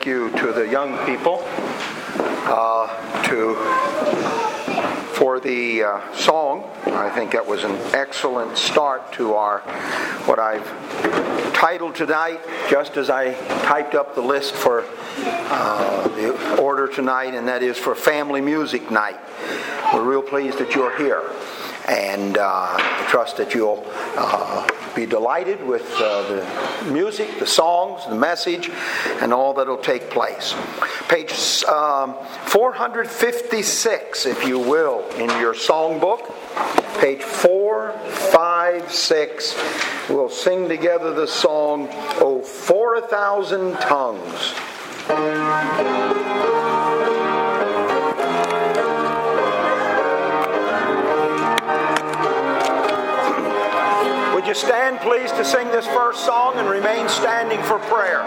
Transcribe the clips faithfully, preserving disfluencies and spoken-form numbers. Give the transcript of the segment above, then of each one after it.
thank you to the young people uh, to for the uh, song. I think that was an excellent start to our what I've titled tonight, just as I typed up the list for uh, the order tonight, and that is for Family Music Night. We're real pleased that you're here, and uh, I trust that you'll uh, be delighted with uh, the music, the songs, the message, and all that will take place. Page um, four fifty-six, if you will, in your songbook. Page four fifty-six. We'll sing together the song, "Oh, for a Thousand Tongues." Would you stand, please, to sing this first song and remain standing for prayer?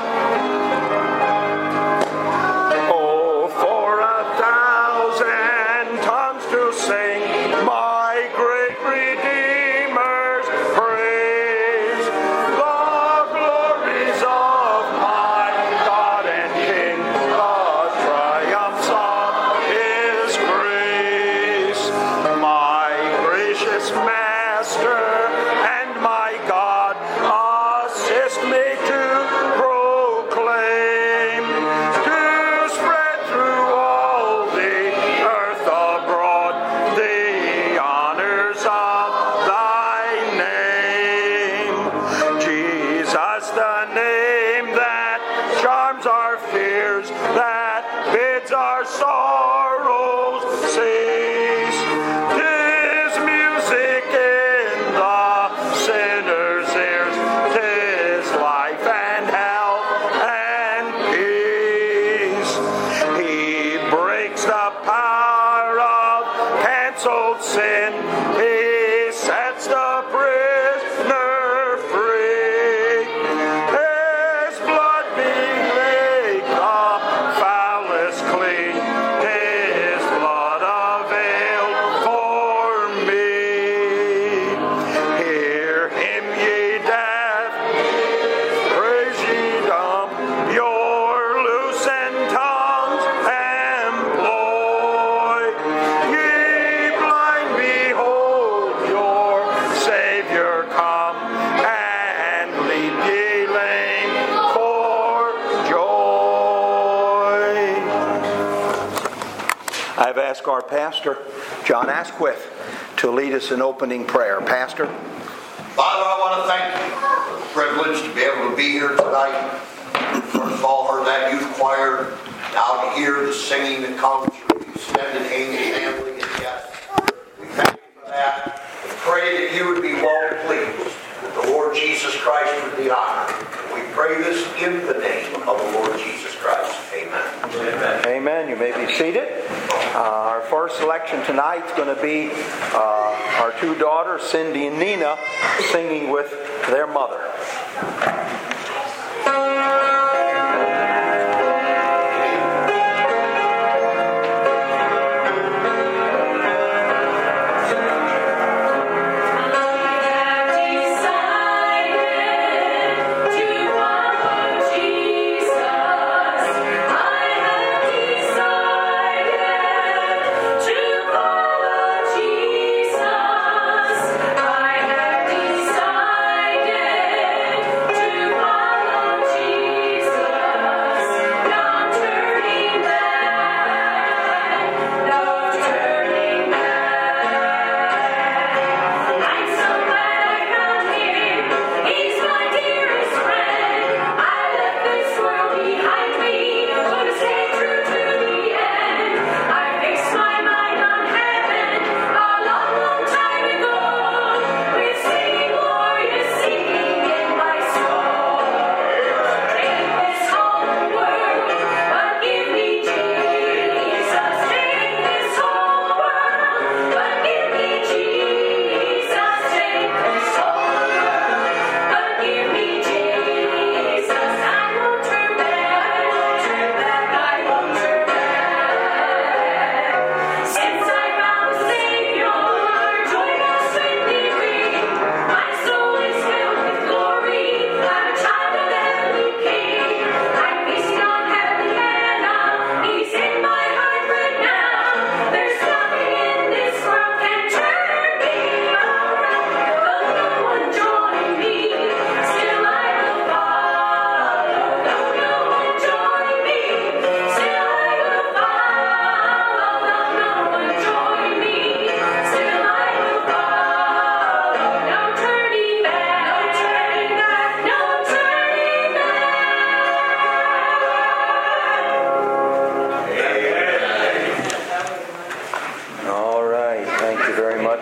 Oh, for a thousand tongues to sing my great Redeemer's praise, the glories of my God and King, the triumphs of His grace, my gracious Master and my God, assist me to proclaim, to spread through all the earth abroad the honors of thy name. Jesus, the name that charms our fears, that bids our sorrows cease. 'Tis music in the sinner's ears, 'tis life and health and peace. He breaks the power of cancelled sin, He sets the prisoner free. His blood being made the foulest clean, His blood availed for me. Hear Him, ye deaf, praise ye dumb, your loosened tongues employ. Ye blind, behold your Savior come, and leap ye lame for joy. I've asked our pastor, John Asquith, to lead us in opening prayer. Pastor? Father, I want to thank you for the privilege to be able to be here tonight. First of all, heard that youth choir. Now to hear the singing that comes from the extended Amy family and guests. We thank you for that. We pray that you would be well pleased, that the Lord Jesus Christ would be honored. We pray this in the name of the Lord Jesus Christ. Amen. Amen. Amen. You may be seated. Uh, our first selection tonight is going to be uh, our two daughters, Cindy and Nina, singing with their mother. Jesus, I have decided to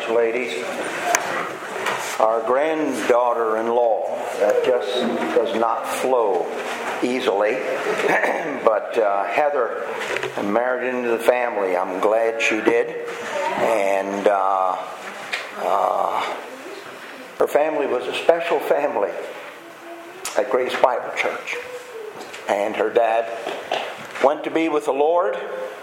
much, ladies. Our granddaughter-in-law, that just does not flow easily. But uh, Heather married into the family. I'm glad she did. And uh, uh, her family was a special family at Grace Bible Church. And her dad went to be with the Lord.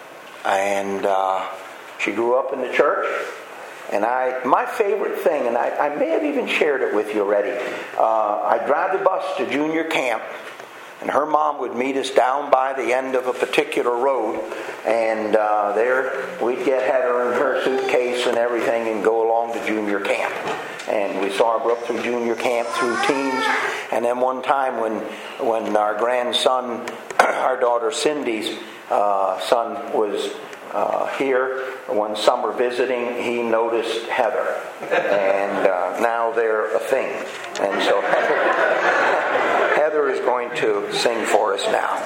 And uh, she grew up in the church. And I, my favorite thing, and I, I may have even shared it with you already, uh, I'd drive the bus to junior camp, and her mom would meet us down by the end of a particular road, and uh, there we'd get Heather in her suitcase and everything and go along to junior camp. And we saw her grow up through junior camp, through teens, and then one time when when our grandson, our daughter Cindy's uh, son was uh, here one summer visiting, he noticed Heather, and uh, now they're a thing. And so Heather, Heather is going to sing for us now.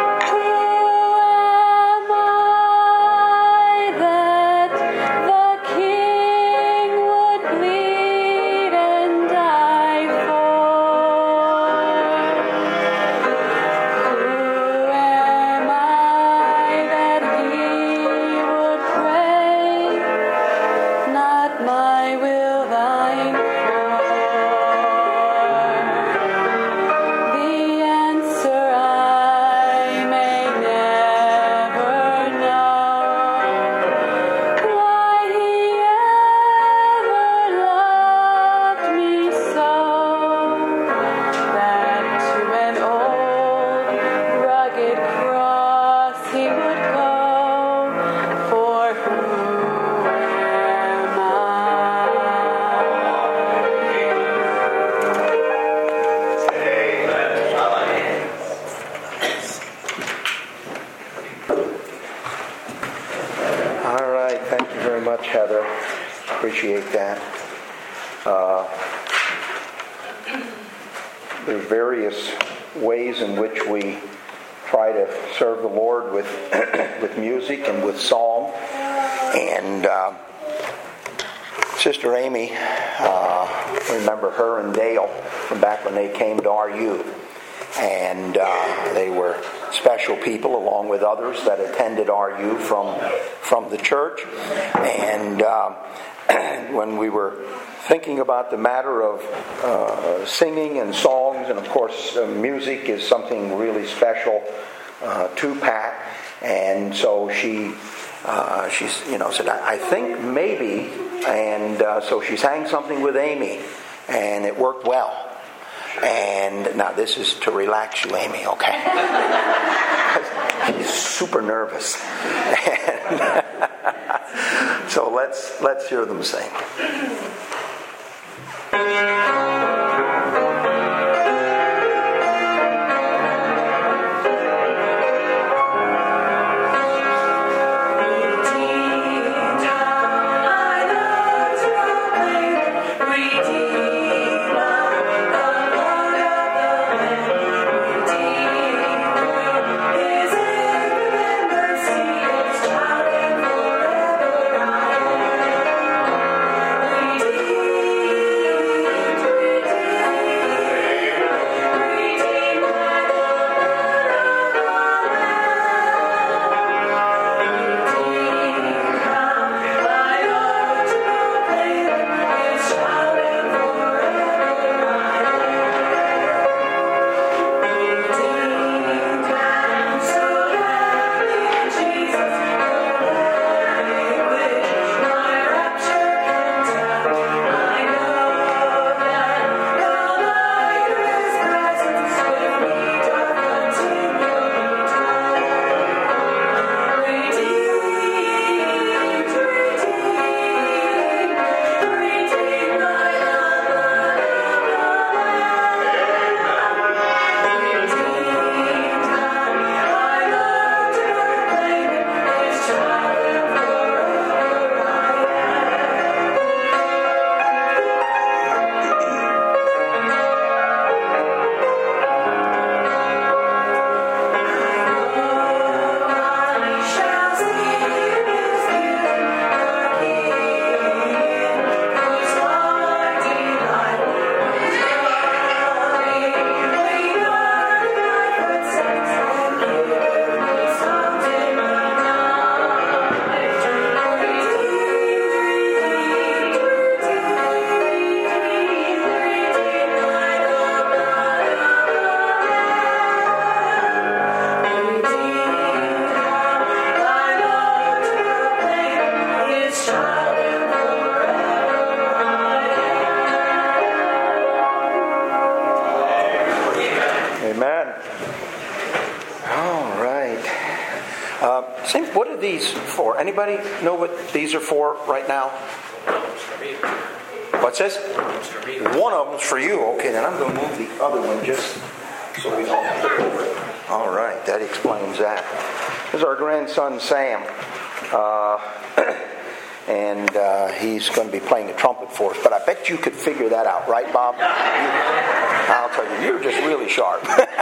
The much, Heather. Appreciate that. Uh, there's various ways in which we try to serve the Lord with with music and with song. And uh, Sister Amy, uh, remember her and Dale from back when they came to R U. And uh, they were special people along with others that attended R U from, from the church. And uh, when we were thinking about the matter of uh, singing and songs, and of course uh, music is something really special uh, to Pat. And so she, uh, she's, you know, said, I, I think maybe, and uh, so she sang something with Amy, and it worked well. And now this is to relax you, Amy, okay? She's super nervous. And so let's let's hear them sing. Anybody know what these are for right now? What's this? One of them's for you. Okay, then I'm going to move the other one just so we don't have to over it. All right, that explains that. This is our grandson Sam. Uh, and uh, he's going to be playing the trumpet for us. But I bet you could figure that out, right, Bob? I'll tell you, you're just really sharp.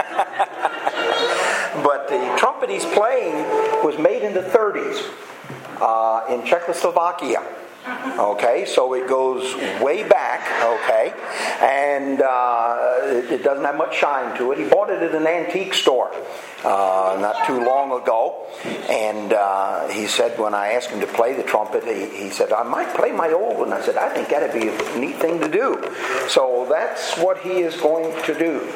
But the trumpet he's playing was made in the thirties. Uh, in Czechoslovakia. Okay, so it goes way back, okay, and uh, it, it doesn't have much shine to it. He bought it at an antique store uh, not too long ago, and uh, he said when I asked him to play the trumpet, he, he said, I might play my old one. I said, I think that'd be a neat thing to do. So that's what he is going to do.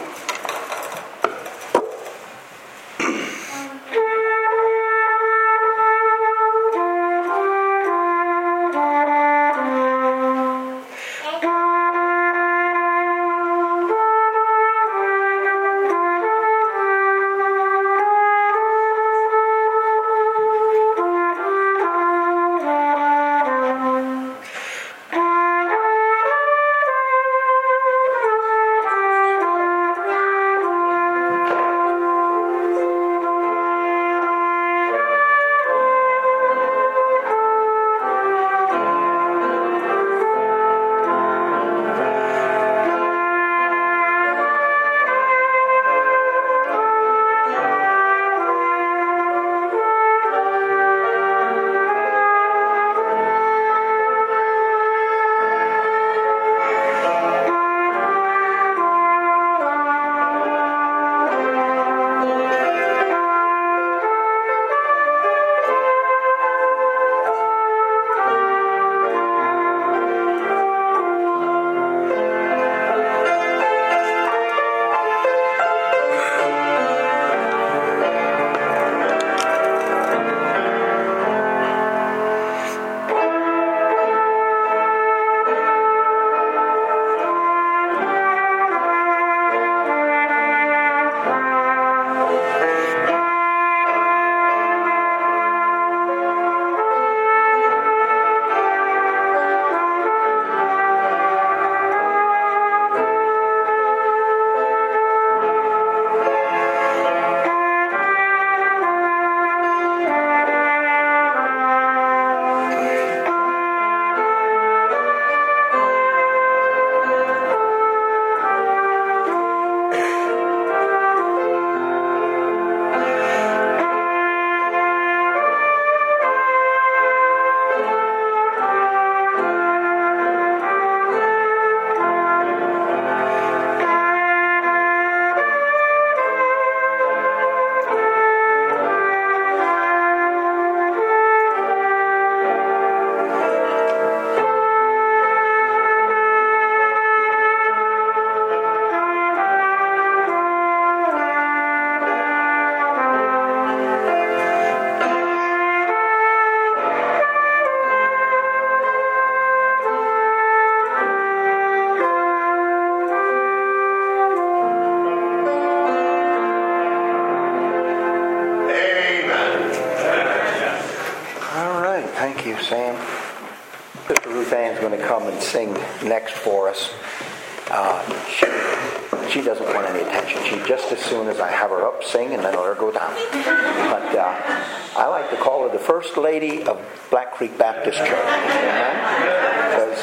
Sister Ruth Ann's going to come and sing next for us. Uh, she, she doesn't want any attention. She just as soon as I have her up sing and then let her go down. But uh, I like to call her the First Lady of Black Creek Baptist Church. Because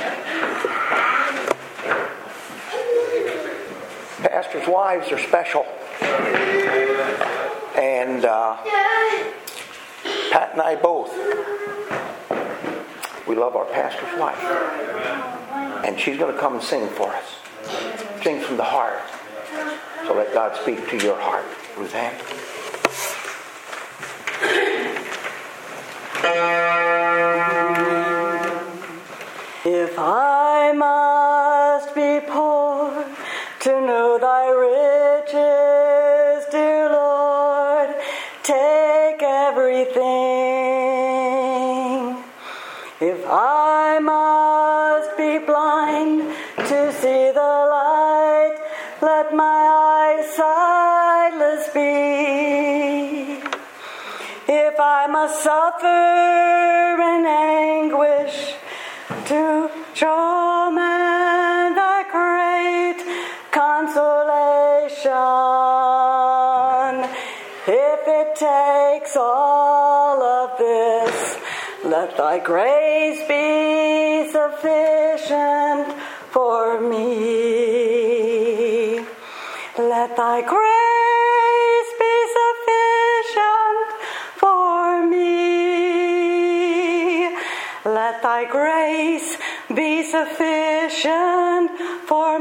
pastors' wives are special. And uh, Pat and I both, we love our pastor's wife. And she's going to come and sing for us. Sing from the heart. So let God speak to your heart. Ruth Ann. If I must be poor to know thy riches, dear Lord, take everything. If I must be blind to see the light, let my eyes sightless be. If I must suffer in anguish to show man thy great consolation, if it takes all of this, let thy grace be sufficient for me. Let thy grace be sufficient for me. Let thy grace be sufficient for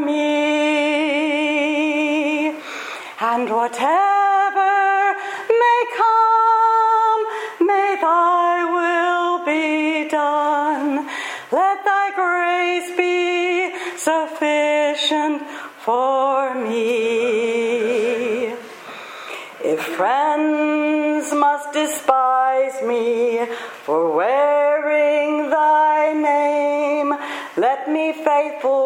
me. And whatever may come, may thy will be done. Let thy grace be sufficient for me. If friends must despise me for wearing thy name, let me faithful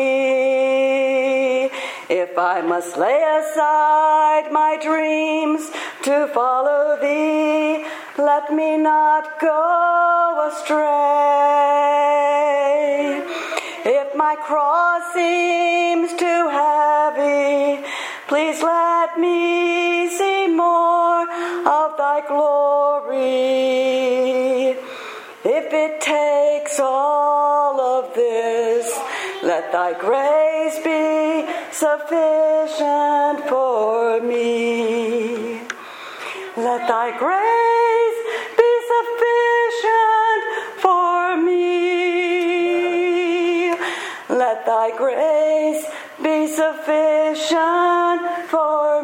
be. If I must lay aside my dreams to follow thee, let me not go astray. If my cross seems too heavy, please let me see more of thy glory. If it takes all of this, let thy grace be sufficient for me. Let thy grace be sufficient for me. Let thy grace be sufficient for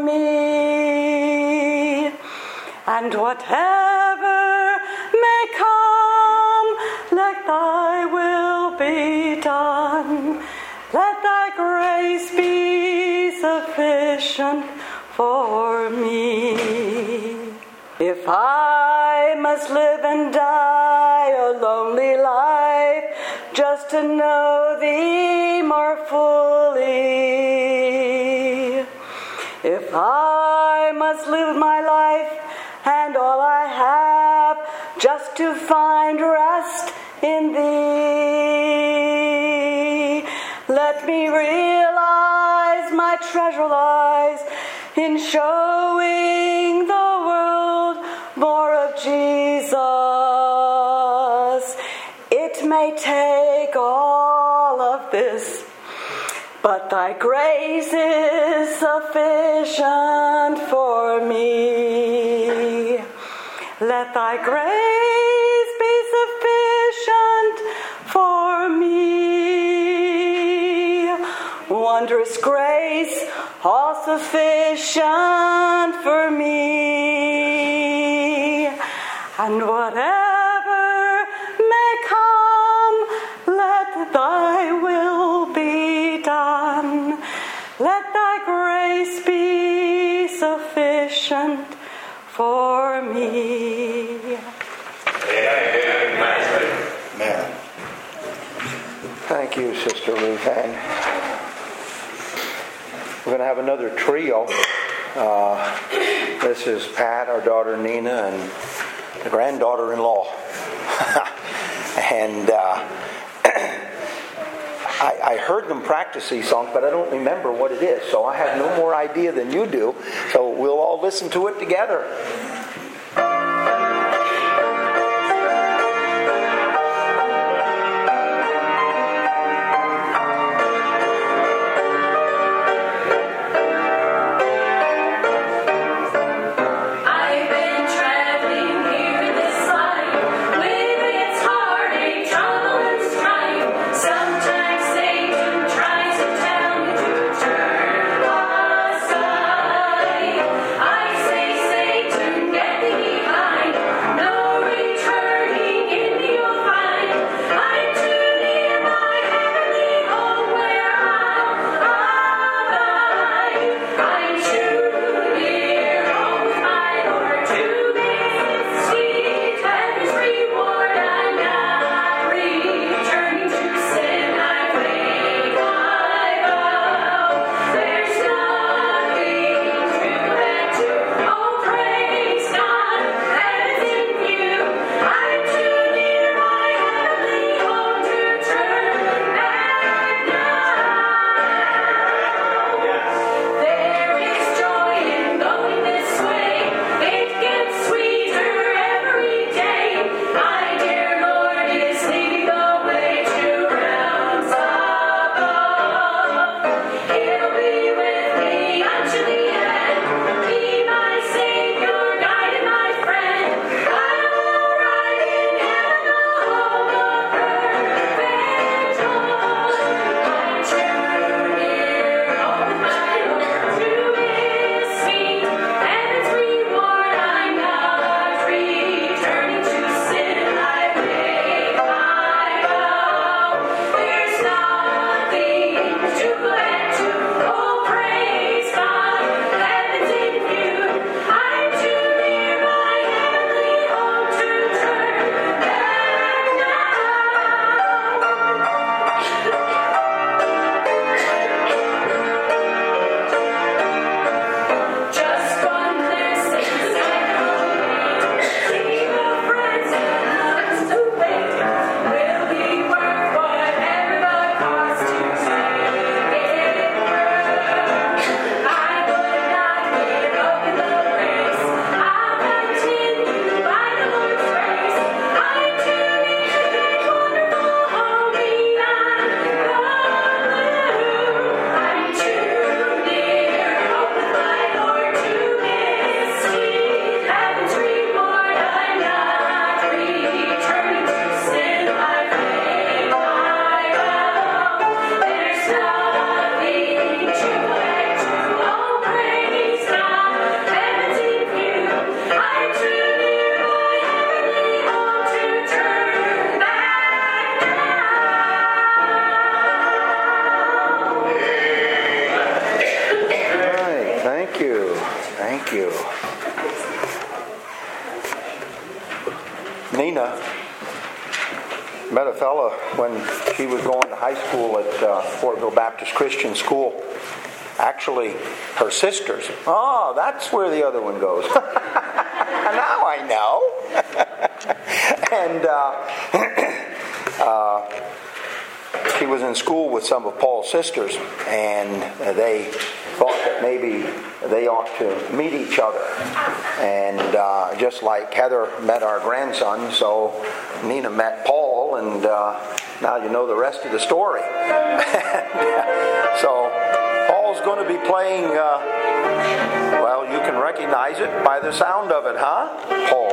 me. And whatever may come, let thy will be done. Let thy grace be sufficient for me. If I must live and die a lonely life just to know thee more fully, if I must live my life and all I have just to find rest in thee, let me realize my treasure lies in showing the world more of Jesus. It may take all of this, but thy grace is sufficient for me. Let thy grace be sufficient for me. Wondrous grace, all sufficient for me. And whatever may come, let thy will be done. Let thy grace be sufficient for me. Amen. Thank you, Sister Ruth Ann. We're going to have another trio. Uh, this is Pat, our daughter Nina, and the granddaughter-in-law. And uh, I, I heard them practice these songs, but I don't remember what it is. So I have no more idea than you do. So we'll all listen to it together. Nina met a fella when she was going to high school at uh, Fortville Baptist Christian School. Actually, her sisters. Oh, that's where the other one goes. Now I know. And uh, uh, she was in school with some of Paul's sisters, and they thought that maybe they ought to meet each other. And uh, just like Heather met our grandson, so Nina met Paul, and uh, now you know the rest of the story. So Paul's going to be playing, uh, well, you can recognize it by the sound of it, huh? Paul.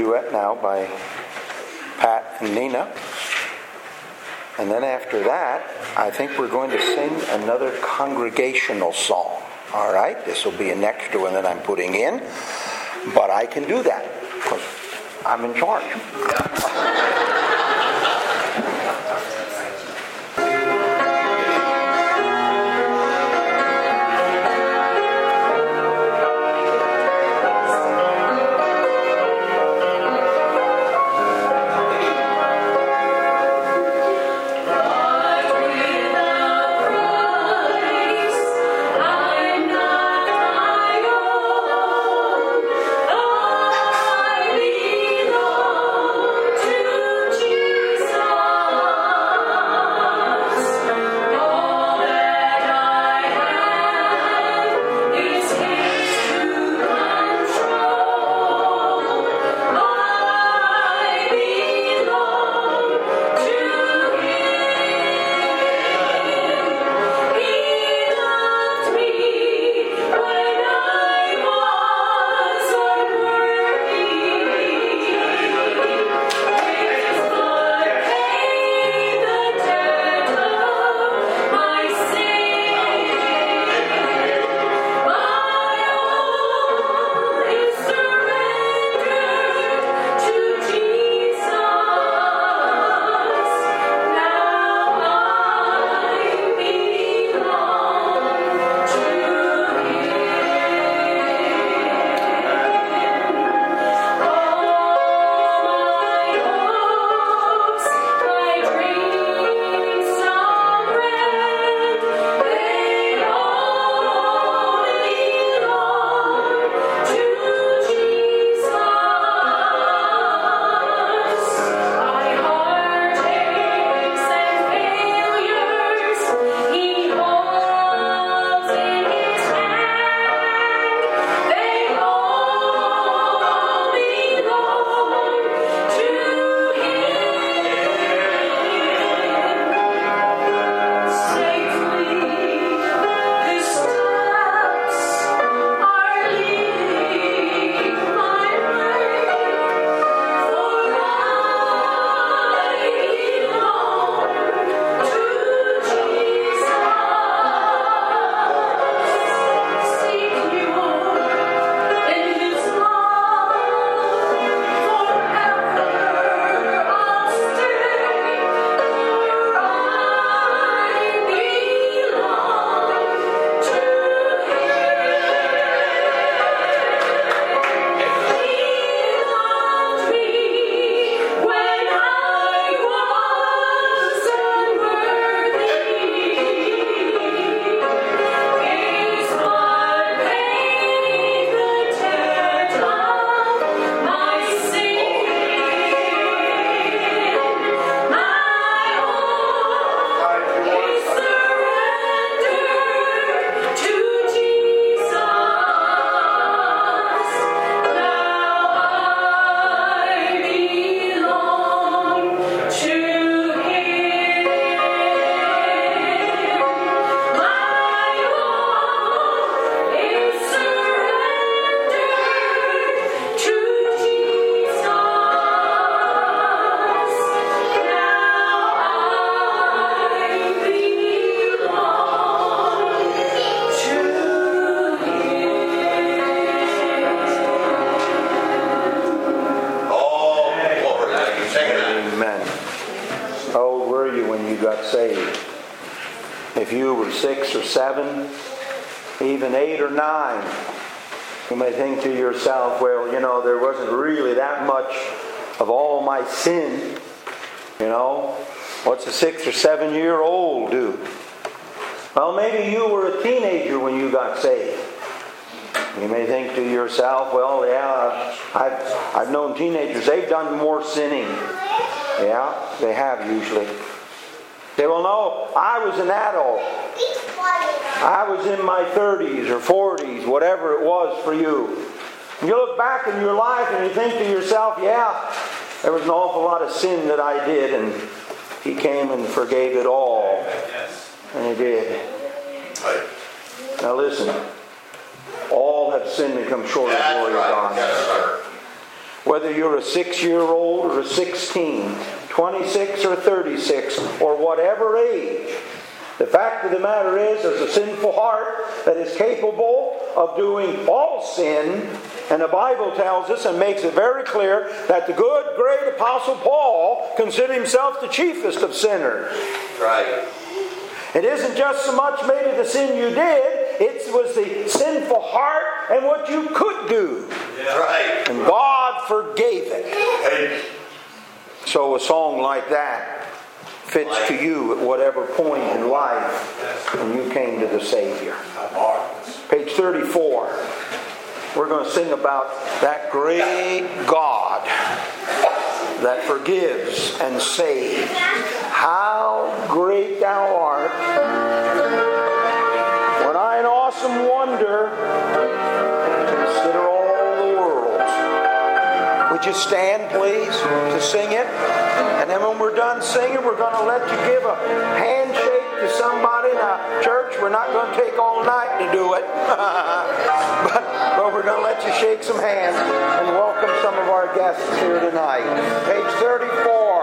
duet now by Pat and Nina. And then after that, I think we're going to sing another congregational song. All right? This will be an extra one that I'm putting in. But I can do that because I'm in charge. If you were six or seven, even eight or nine, you may think to yourself, well, you know, there wasn't really that much of all my sin. You know, what's a six or seven year old do? Well, maybe you were a teenager when you got saved. You may think to yourself, well, yeah, I've, I've known teenagers, they've done more sinning. Yeah, they have usually. Say, well, no, I was an adult. I was in my thirties or forties, whatever it was for you. And you look back in your life and you think to yourself, yeah, there was an awful lot of sin that I did, and He came and forgave it all. And He did. Now listen, all have sinned and come short of the glory of God. Whether you're a six-year-old or a sixteen, twenty-six or thirty-six, or whatever age, the fact of the matter is there's a sinful heart that is capable of doing all sin, and the Bible tells us and makes it very clear that the good, great Apostle Paul considered himself the chiefest of sinners. Right. It isn't just so much maybe the sin you did, it was the sinful heart and what you could do. Yeah. Right. And God forgave it. Hey. So a song like that fits to you at whatever point in life when you came to the Savior. Page thirty-four. We're going to sing about that great God that forgives and saves. How great thou art. When I in awesome wonder consider all the worlds. Would you stand, please, to sing it? And then when we're done singing, we're going to let you give a handshake to somebody. Now, church, we're not going to take all night to do it. but, but we're going to let you shake some hands and welcome some of our guests here tonight. Page thirty-four.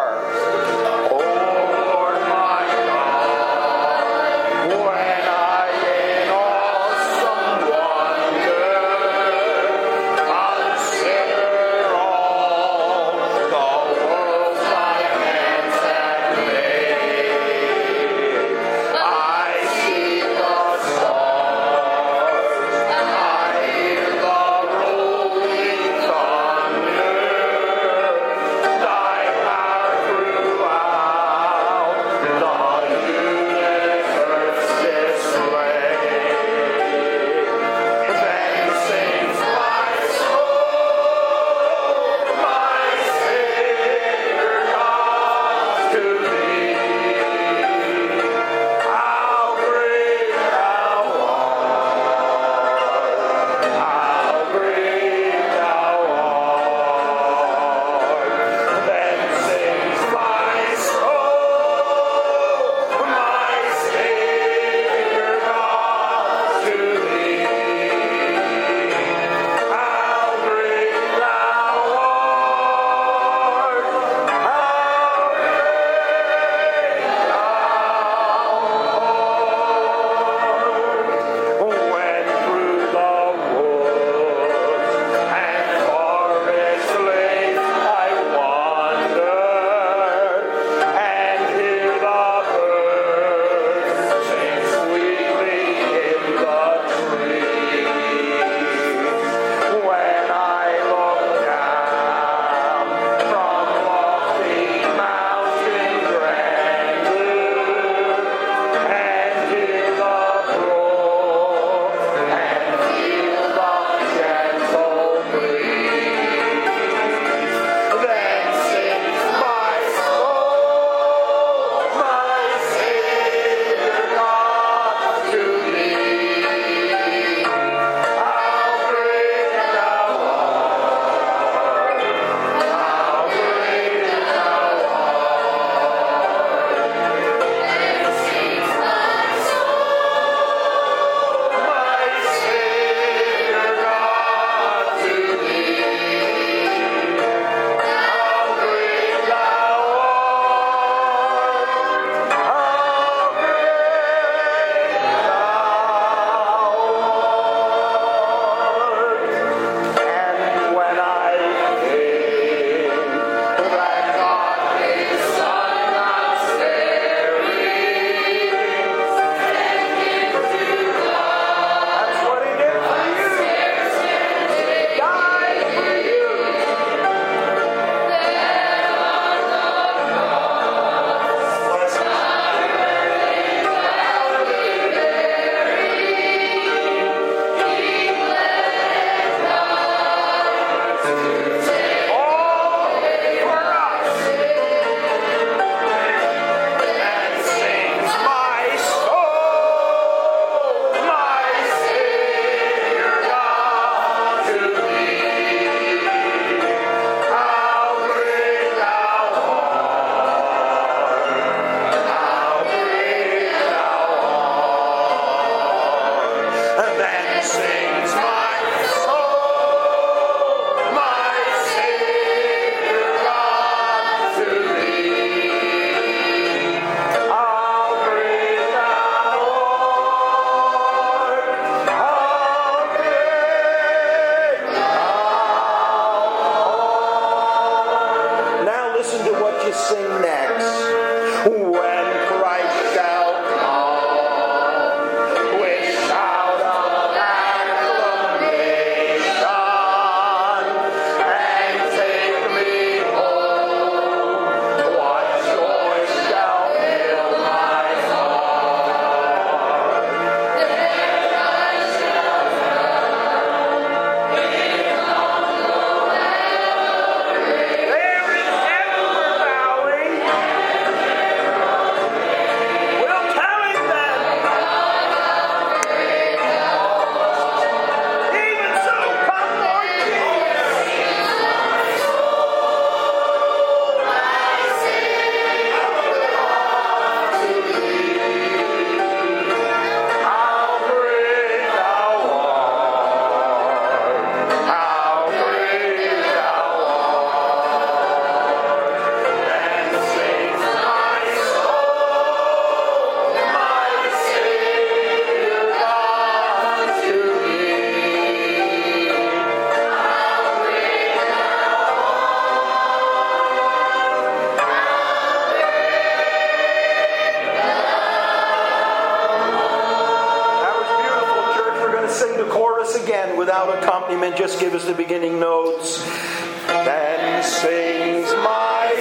without accompaniment, just give us the beginning notes. Then sings my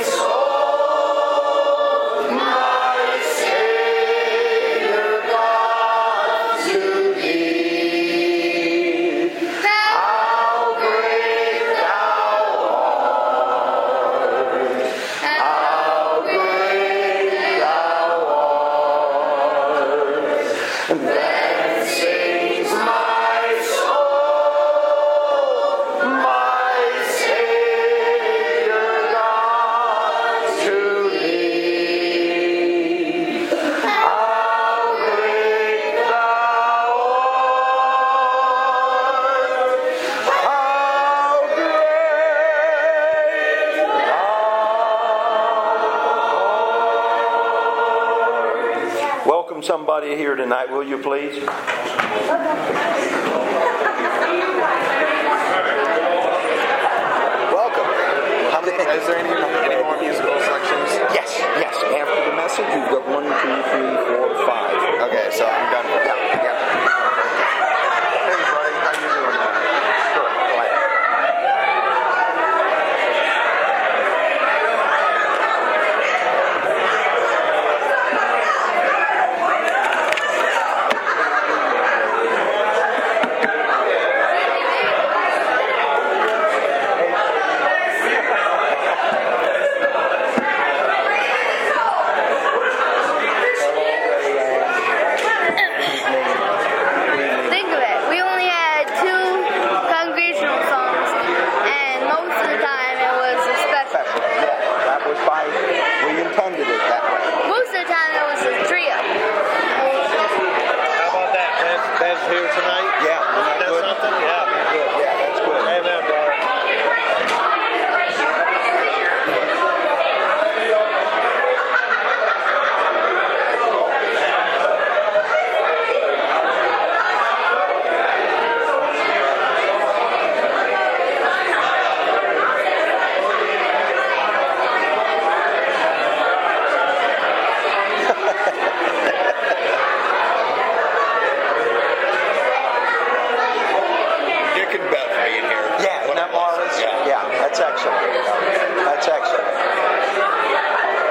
soul, my Savior God to thee. How great thou art, how great thou art. Then sings my soul, my Savior God to thee. How great thou art, how great thou art. Welcome somebody here tonight, will you please? Welcome. How many, is there any, any more musical sections? Yes, yes. After the message, you've got one, two, three, four, five. Okay, so I'm done for now. Yeah, yeah. Hey, buddy, how you doing? Sure, go ahead. Think of it. We only had two congregational songs, and most of the time it was a special. Special, yeah. That was by, we intended it that way. Most of the time it was a trio. How about that? Ben's, Ben's here tonight? Yeah, isn't that That's good? something? Yeah. Good. Yeah, that's good. Amen, brother. Dick and Beth being here. Yeah, isn't that marvelous? Yeah, that's excellent. That's excellent.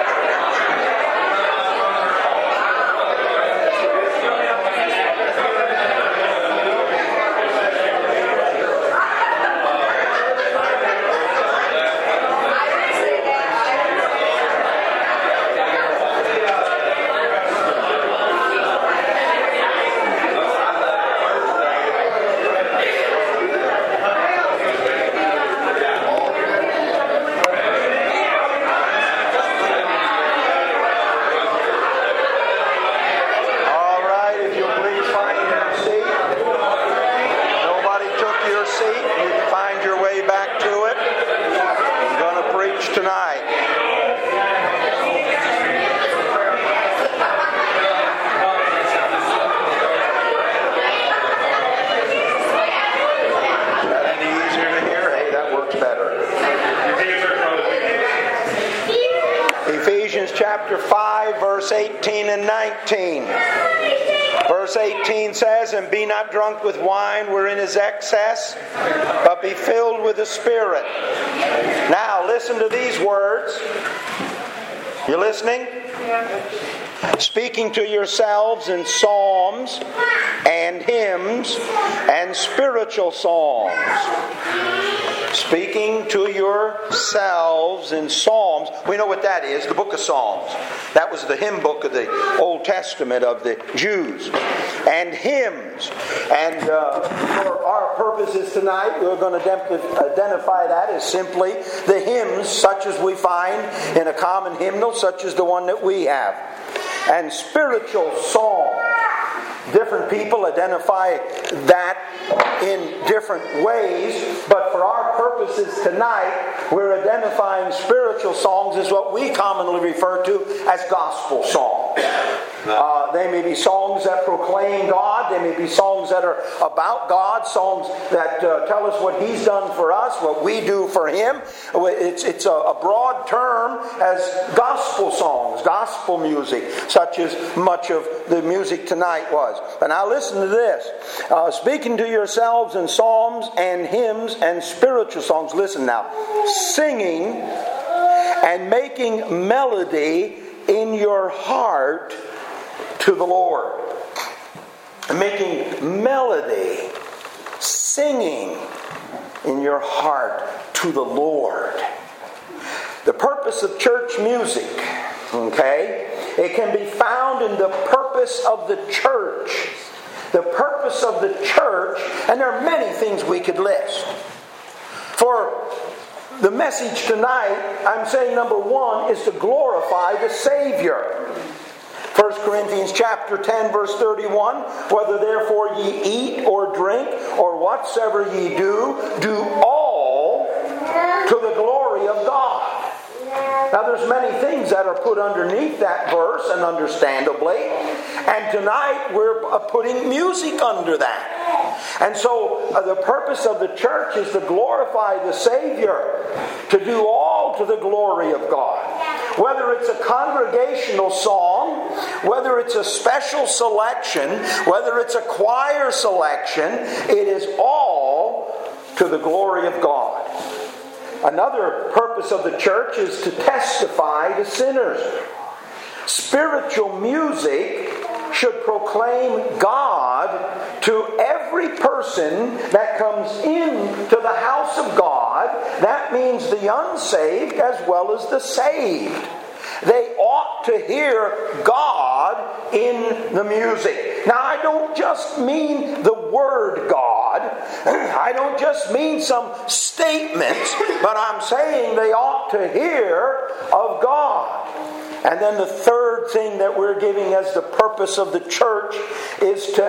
All right, if you'll please find your seat. Nobody took your seat. You can find your way back to it. I'm going to preach tonight. Is that any easier to hear? Hey, that works better. Ephesians chapter five, verse eighteen and nineteen. Verse eighteen says, "And be not drunk with wine wherein is excess, but be filled with the Spirit." Now listen to these words. You listening? Speaking to yourselves in psalms and hymns and spiritual songs. Speaking to yourselves in psalms. We know what that is, the book of Psalms. That was the hymn book of the Old Testament of the Jews. And hymns. And uh, for our purposes tonight, we're going to identify that as simply the hymns such as we find in a common hymnal, such as the one that we have. And spiritual song. Different people identify that in different ways, but for our purposes tonight, we're identifying spiritual songs as what we commonly refer to as gospel songs. Uh, they may be songs that proclaim God. They may be songs that are about God. Songs that uh, tell us what He's done for us, what we do for Him. It's, it's a, a broad term as gospel songs, gospel music, such as much of the music tonight was. But now listen to this. Uh, speaking to yourselves in psalms and hymns and spiritual songs. Listen now. Singing and making melody in your heart to the Lord. Making melody, singing in your heart to the Lord. The purpose of church music, okay, it can be found in the purpose of the church. The purpose of the church, and there are many things we could list. For the message tonight, I'm saying number one is to glorify the Savior. First Corinthians chapter ten verse thirty-one, whether therefore ye eat or drink or whatsoever ye do, do all to the glory of God. Now there's many things that are put underneath that verse, and understandably. And tonight we're putting music under that. And so uh, the purpose of the church is to glorify the Savior, to do all to the glory of God. Whether it's a congregational song, whether it's a special selection, whether it's a choir selection, it is all to the glory of God. Another purpose of the church is to testify to sinners. Spiritual music should proclaim God to every person that comes into the house of God. That means the unsaved as well as the saved. They ought to hear God in the music. Now, I don't just mean the word God. I don't just mean some statements, but I'm saying they ought to hear of God. And then the third thing that we're giving as the purpose of the church is to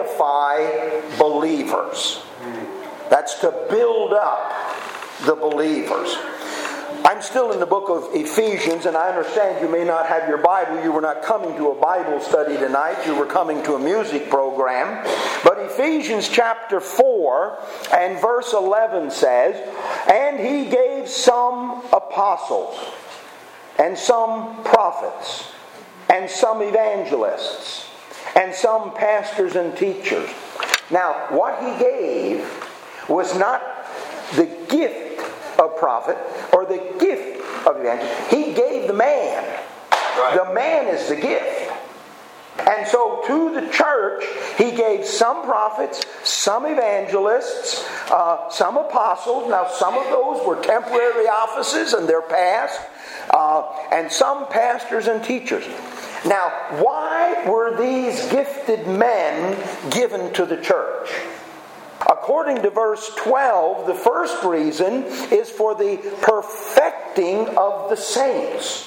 edify believers. That's to build up the believers. I'm still in the book of Ephesians, and I understand you may not have your Bible. You were not coming to a Bible study tonight. You were coming to a music program. But Ephesians chapter four and verse eleven says, "And He gave some apostles, and some prophets, and some evangelists, and some pastors and teachers." Now, what He gave was not the gift of prophet or the gift of evangelist. He gave the man. Right. The man is the gift. And so to the church, He gave some prophets, some evangelists, uh, some apostles. Now, some of those were temporary offices and they're past. Uh, and some pastors and teachers. Now, why were these gifted men given to the church? According to verse twelve, the first reason is for the perfecting of the saints.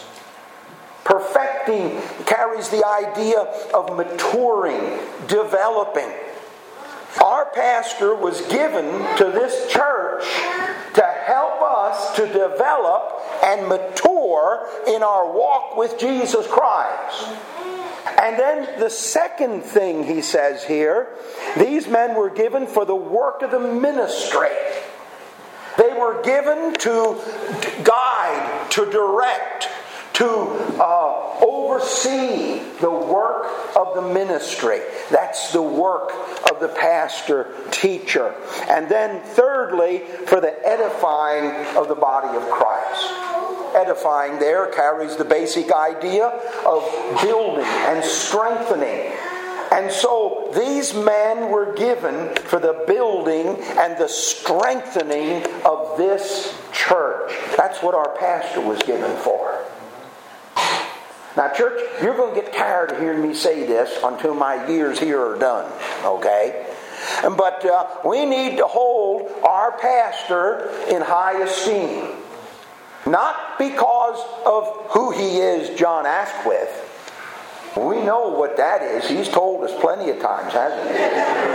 Perfecting carries the idea of maturing, developing. Our pastor was given to this church to help us to develop and mature in our walk with Jesus Christ. And then the second thing he says here, these men were given for the work of the ministry. They were given to guide, to direct, to uh, oversee the work of the ministry. That's the work of the pastor, teacher. And then thirdly, for the edifying of the body of Christ. Edifying there carries the basic idea of building and strengthening. And so these men were given for the building and the strengthening of this church. That's what our pastor was given for. Now, church, you're going to get tired of hearing me say this until my years here are done, okay? But uh, we need to hold our pastor in high esteem. Not because of who he is, John Asquith, We know what that is. He's told us plenty of times, hasn't he?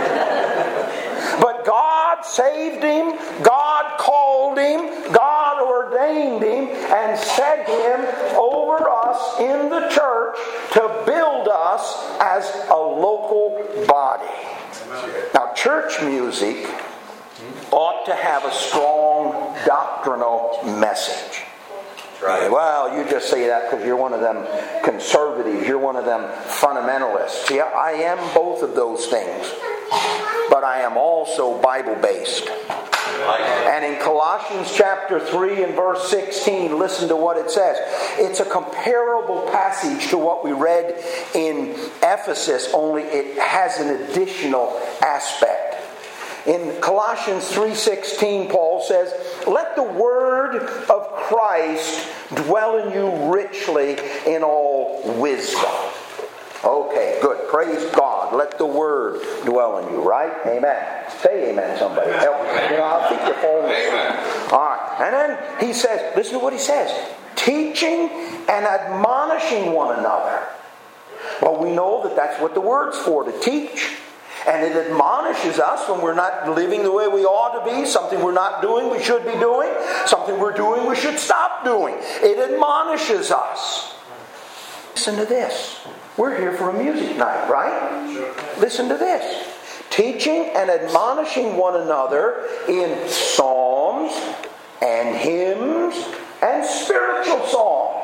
But God saved him, God called him, God ordained him, and set him over us in the church to build us as a local body. Now, church music ought to have a strong doctrinal message. Right. Well, you just say that because you're one of them conservatives. You're one of them fundamentalists. Yeah, I am both of those things. But I am also Bible-based. And in Colossians chapter three and verse sixteen, listen to what it says. It's a comparable passage to what we read in Ephesus, only it has an additional aspect. In Colossians three sixteen, Paul says, "Let the word of Christ dwell in you richly in all wisdom." Okay, good. Praise God. Let the word dwell in you, right? Amen. Say amen, somebody. Help me. You know, I think you're falling asleep. All right. And then he says, listen to what he says. Teaching and admonishing one another. Well, we know that that's what the word's for, to teach. And it admonishes us when we're not living the way we ought to be, something we're not doing we should be doing, something we're doing we should stop doing. It admonishes us. Listen to this. We're here for a music night, right? Sure. Listen to this. Teaching and admonishing one another in psalms and hymns and spiritual songs.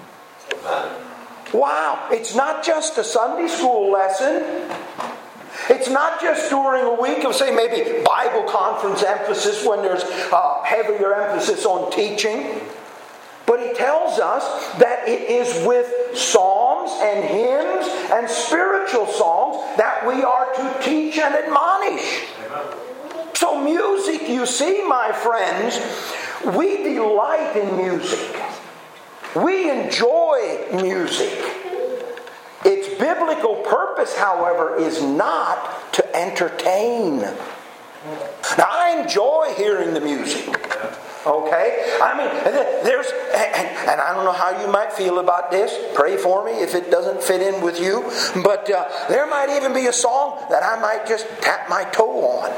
Wow. It's not just a Sunday school lesson. It's not just during a week of, say, maybe Bible conference emphasis when there's uh, heavier emphasis on teaching. But he tells us that it is with psalms and hymns and spiritual songs that we are to teach and admonish. So music, you see, my friends, we delight in music. We enjoy music. Its biblical purpose, however, is not to entertain. Now, I enjoy hearing the music. Okay? I mean, there's, and, and I don't know how you might feel about this. Pray for me if it doesn't fit in with you. But uh, there might even be a song that I might just tap my toe on.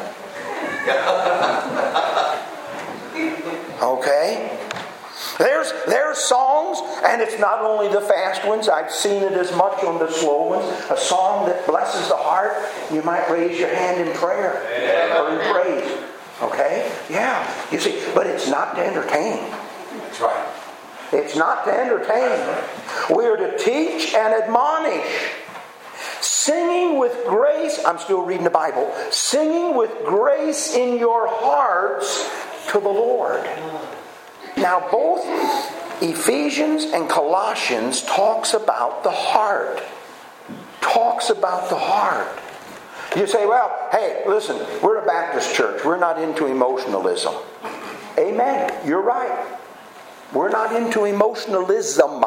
Okay? There's, there's songs, and it's not only the fast ones. I've seen it as much on the slow ones. A song that blesses the heart. You might raise your hand in prayer or in praise. Okay? Yeah. You see, but it's not to entertain. That's right. It's not to entertain. We are to teach and admonish. Singing with grace, I'm still reading the Bible. Singing with grace in your hearts to the Lord. Now, both Ephesians and Colossians talks about the heart. Talks about the heart. You say, well, hey, listen, we're a Baptist church. We're not into emotionalism. Amen. You're right. We're not into emotionalism.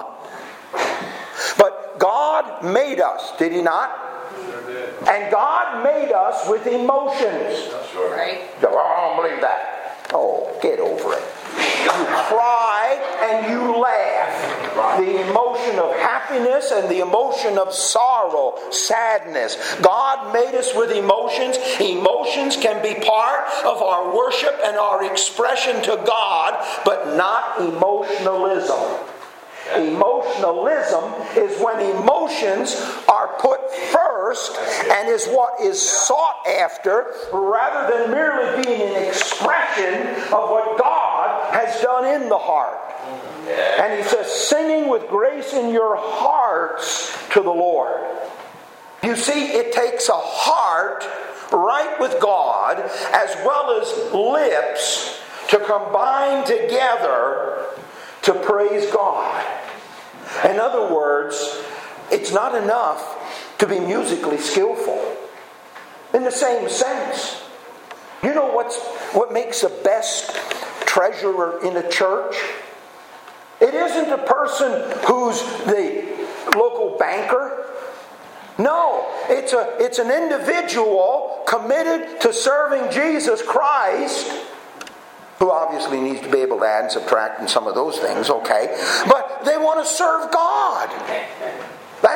But God made us, did He not? Sure did. And God made us with emotions. Sure. Right. Oh, I don't believe that. Oh, get over it. You cry and you laugh. The emotion of happiness and the emotion of sorrow, sadness. God made us with emotions. Emotions can be part of our worship and our expression to God, but not emotionalism. Emotionalism is when emotions are put first and is what is sought after rather than merely being an expression of what God has done in the heart. And he says, singing with grace in your hearts to the Lord. You see, it takes a heart right with God as well as lips to combine together to praise God. In other words, it's not enough to be musically skillful. In the same sense, you know what's what makes the best treasurer in a church? It isn't a person who's the local banker. No, it's a it's an individual committed to serving Jesus Christ, who obviously needs to be able to add and subtract and some of those things, okay? But they want to serve God. That's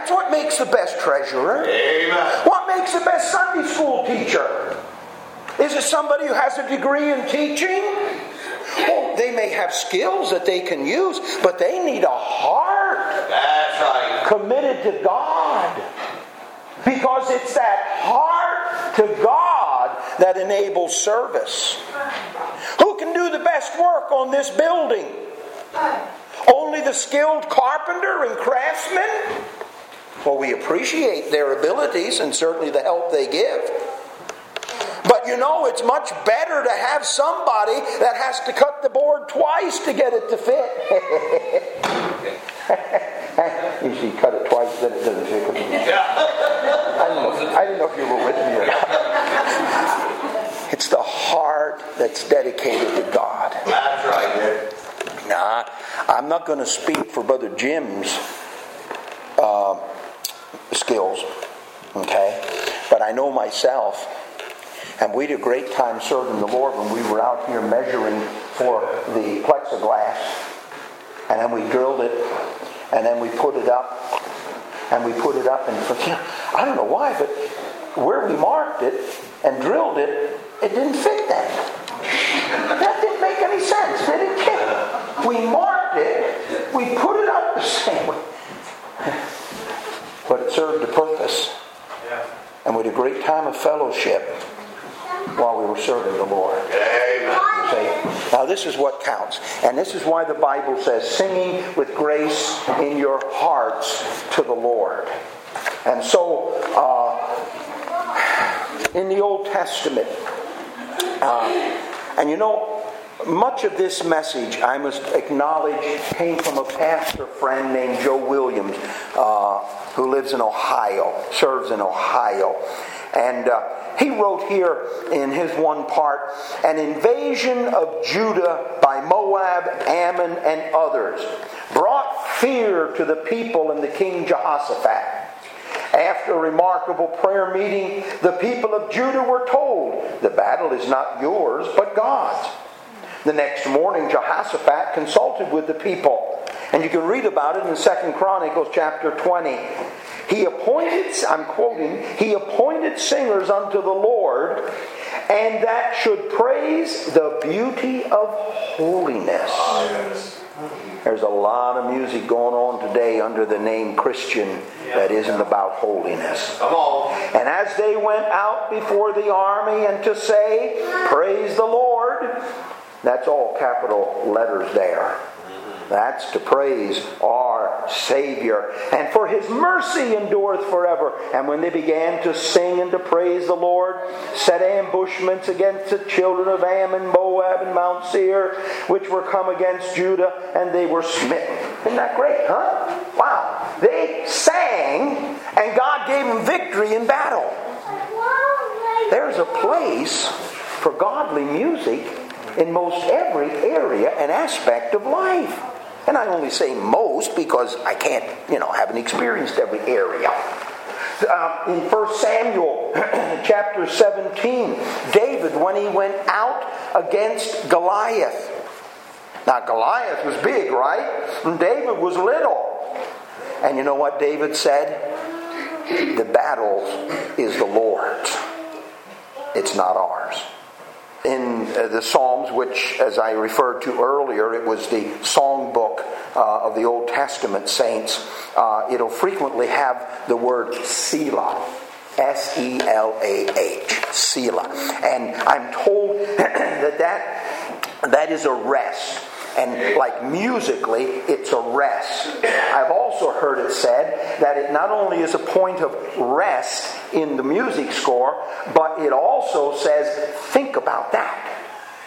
That's what makes the best treasurer. Amen. What makes the best Sunday school teacher? Is it somebody who has a degree in teaching? Well, they may have skills that they can use, but they need a heart That's right. committed to God. Because it's that heart to God that enables service. Who can do the best work on this building? Only the skilled carpenter and craftsman? Well, we appreciate their abilities and certainly the help they give. But you know, it's much better to have somebody that has to cut the board twice to get it to fit. You see, cut it twice, then it doesn't fit. I didn't know, I didn't know if you were with me or not. It's the heart that's dedicated to God. That's right. Nah, I'm not going to speak for Brother Jim's uh, skills, okay? But I know myself, and we had a great time serving the Lord when we were out here measuring for the plexiglass, and then we drilled it, and then we put it up, and we put it up, and I don't know why, but where we marked it and drilled it, it didn't fit that. That didn't make any sense, did it, kid? We marked it, we put it up the same way, but it served a purpose. And we had a great time of fellowship while we were serving the Lord. Amen. See? Now this is what counts. And this is why the Bible says, singing with grace in your hearts to the Lord. And so, uh, in the Old Testament, uh, and you know, much of this message, I must acknowledge, came from a pastor friend named Joe Williams, uh, who lives in Ohio, serves in Ohio. And uh, he wrote here in his one part, an invasion of Judah by Moab, Ammon, and others brought fear to the people and the king Jehoshaphat. After a remarkable prayer meeting, the people of Judah were told, the battle is not yours, but God's. The next morning, Jehoshaphat consulted with the people. And you can read about it in Second Chronicles chapter twenty. He appointed, I'm quoting, he appointed singers unto the Lord, and that should praise the beauty of holiness. There's a lot of music going on today under the name Christian that isn't about holiness. Come on. And as they went out before the army and to say, praise the Lord, that's all capital letters there. That's to praise our Savior. And for His mercy endureth forever. And when they began to sing and to praise the Lord, set ambushments against the children of Ammon, Moab, and Mount Seir, which were come against Judah, and they were smitten. Isn't that great, huh? Wow. They sang, and God gave them victory in battle. There's a place for godly music in most every area and aspect of life. And I only say most because I can't, you know, haven't experienced every area. Uh, in First Samuel chapter seventeen, David, when he went out against Goliath. Now Goliath was big, right? And David was little. And you know what David said? The battle is the Lord's. It's not ours. In uh, the Psalms, which, as I referred to earlier, it was the songbook uh, of the Old Testament saints, uh, it'll frequently have the word Selah. S E L A H. Selah. And I'm told that, that that is a rest. And like musically, it's a rest. I've also heard it said that it not only is a point of rest in the music score, but it also says, think about that.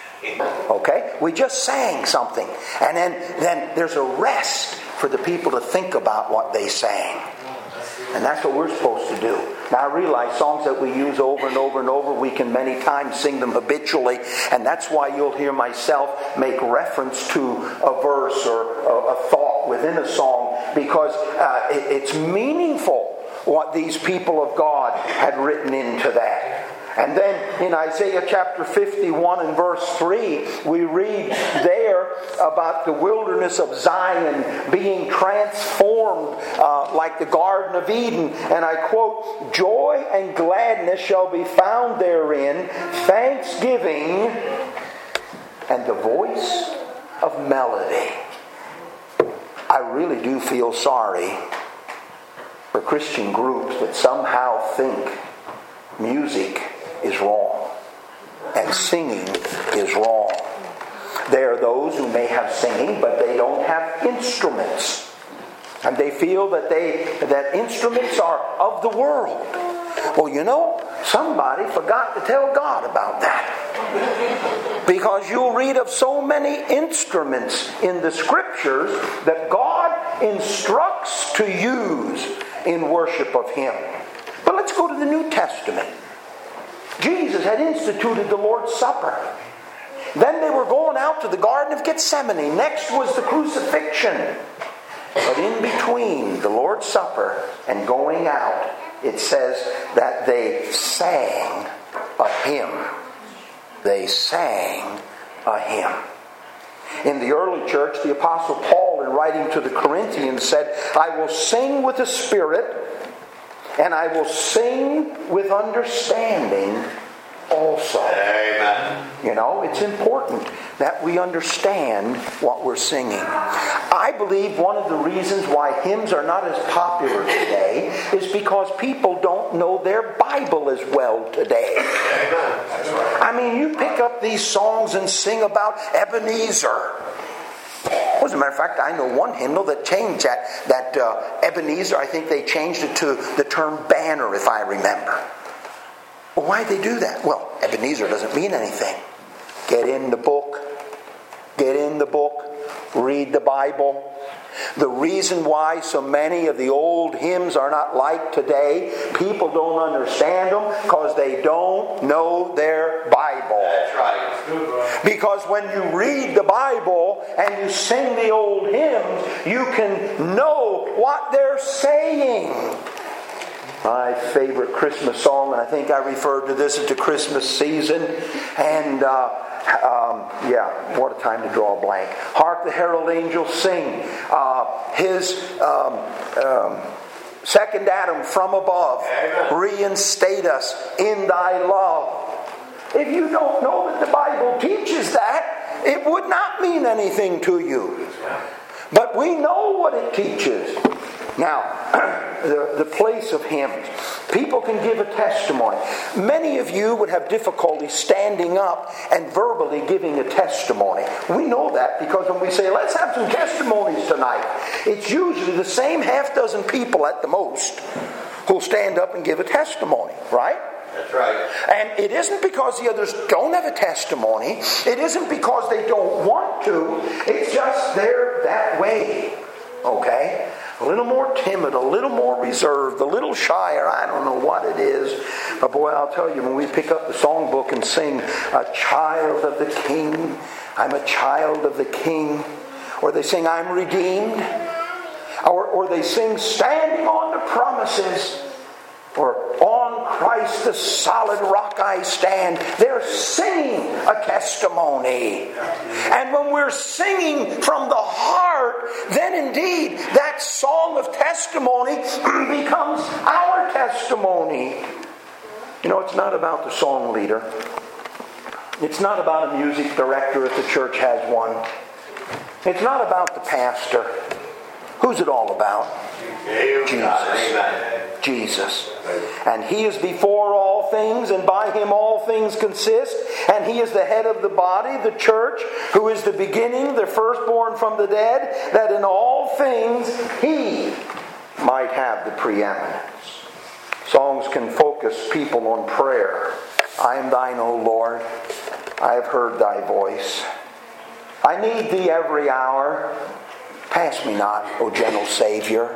Okay? We just sang something. And then, then there's a rest for the people to think about what they sang. And that's what we're supposed to do. Now I realize songs that we use over and over and over, we can many times sing them habitually. And that's why you'll hear myself make reference to a verse or a, a thought within a song. Because uh, it, it's meaningful what these people of God had written into that. And then in Isaiah chapter fifty-one and verse three, we read there about the wilderness of Zion being transformed uh, like the Garden of Eden. And I quote, "Joy and gladness shall be found therein, thanksgiving and the voice of melody." I really do feel sorry for Christian groups that somehow think music is wrong and singing is wrong. There are those who may have singing, but they don't have instruments. And they feel that they that instruments are of the world. Well, you know, somebody forgot to tell God about that. Because you'll read of so many instruments in the Scriptures that God instructs to use in worship of Him. But let's go to the New Testament. Jesus had instituted the Lord's Supper. Then they were going out to the Garden of Gethsemane. Next was the crucifixion. But in between the Lord's Supper and going out, it says that they sang a hymn. They sang a hymn. In the early church, the Apostle Paul, in writing to the Corinthians, said, "I will sing with the Spirit, and I will sing with understanding also." Amen. You know, it's important that we understand what we're singing. I believe one of the reasons why hymns are not as popular today is because people don't know their Bible as well today. Amen. That's right. I mean, you pick up these songs and sing about Ebenezer. As a matter of fact, I know one hymnal that changed that, that uh, Ebenezer, I think they changed it to the term banner, if I remember. Well, why'd they do that? Well, Ebenezer doesn't mean anything. Get in the book. Get in the book. Read the Bible. The reason why so many of the old hymns are not liked today, people don't understand them because they don't know their Bible. That's right. Because when you read the Bible and you sing the old hymns, you can know what they're saying. My favorite Christmas song, and I think I referred to this at the Christmas season, and uh, um, yeah, what a time to draw a blank. Hark the herald angels sing. Uh, his um, um, second Adam from above, reinstate us in thy love. If you don't know that the Bible teaches that, it would not mean anything to you. But we know what it teaches. Now, the, the place of hymns. People can give a testimony. Many of you would have difficulty standing up and verbally giving a testimony. We know that because when we say, let's have some testimonies tonight, it's usually the same half dozen people at the most who'll stand up and give a testimony, right? That's right. And it isn't because the others don't have a testimony. It isn't because they don't want to. It's just they're that way. Okay? A little more timid, a little more reserved, a little shyer. I don't know what it is. But boy, I'll tell you, when we pick up the songbook and sing, "A child of the King, I'm a child of the King," or they sing, "I'm redeemed," or, or they sing, "Standing on the promises," or "On Christ the solid rock I stand," they're singing a testimony. And when we're singing from the heart, then indeed that song of testimony becomes our testimony. You know, it's not about the song leader. It's not about a music director if the church has one. It's not about the pastor. Who's it all about? Jesus. Jesus. And He is before all things, and by Him all things consist. And He is the head of the body, the church, who is the beginning, the firstborn from the dead, that in all things He might have the preeminence. Songs can focus people on prayer. I am thine, O Lord. I have heard thy voice. I need thee every hour. Pass me not, O gentle Savior.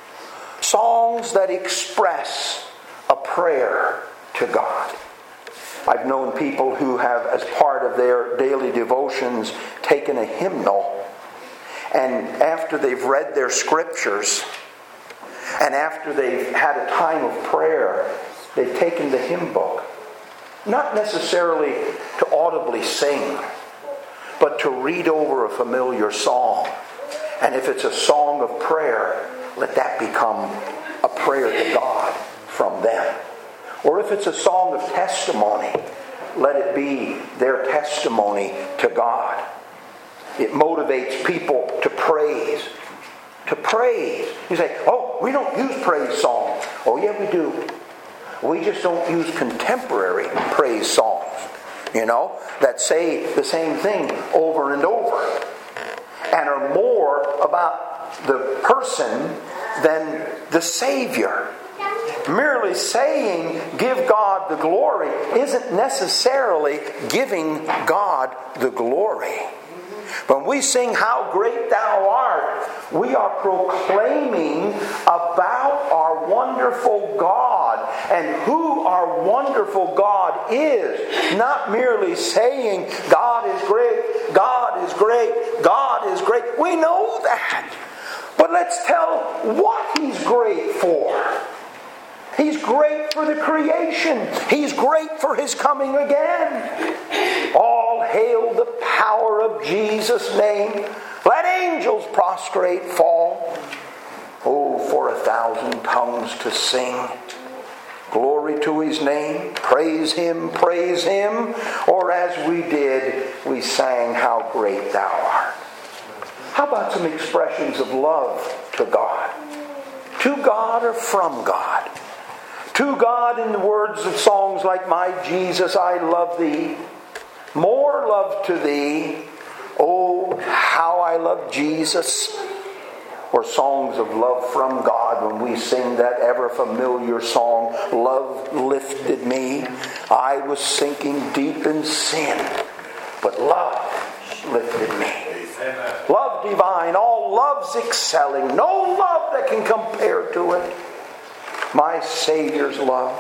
Songs that express a prayer to God. I've known people who have, as part of their daily devotions, taken a hymnal, and after they've read their scriptures, and after they've had a time of prayer, they've taken the hymn book Not necessarily to audibly sing, but to read over a familiar song. And if it's a song of prayer, let that become a prayer to God from them. Or if it's a song of testimony, let it be their testimony to God. It motivates people to praise. To praise. You say, oh, we don't use praise songs. Oh, yeah, we do. We just don't use contemporary praise songs, you know, that say the same thing over and over and are more about the person than the Savior. Merely saying, give God the glory, isn't necessarily giving God the glory. When we sing How Great Thou Art, we are proclaiming about our wonderful God and who our wonderful God is. Not merely saying God is great, God is great, God is great. We know that. But let's tell what He's great for. He's great for the creation. He's great for His coming again. All hail the power of Jesus' name. Let angels prostrate fall. Oh, for a thousand tongues to sing. Glory to His name. Praise Him, praise Him. Or as we did, we sang, How Great Thou Art. How about some expressions of love to God? To God or from God? To God in the words of songs like My Jesus, I Love Thee. More love to Thee. Oh, how I love Jesus. Or songs of love from God when we sing that ever familiar song, Love Lifted Me. I was sinking deep in sin, but love lifted me. Amen. Love divine, all love's excelling. No love that can compare to it. My Savior's love.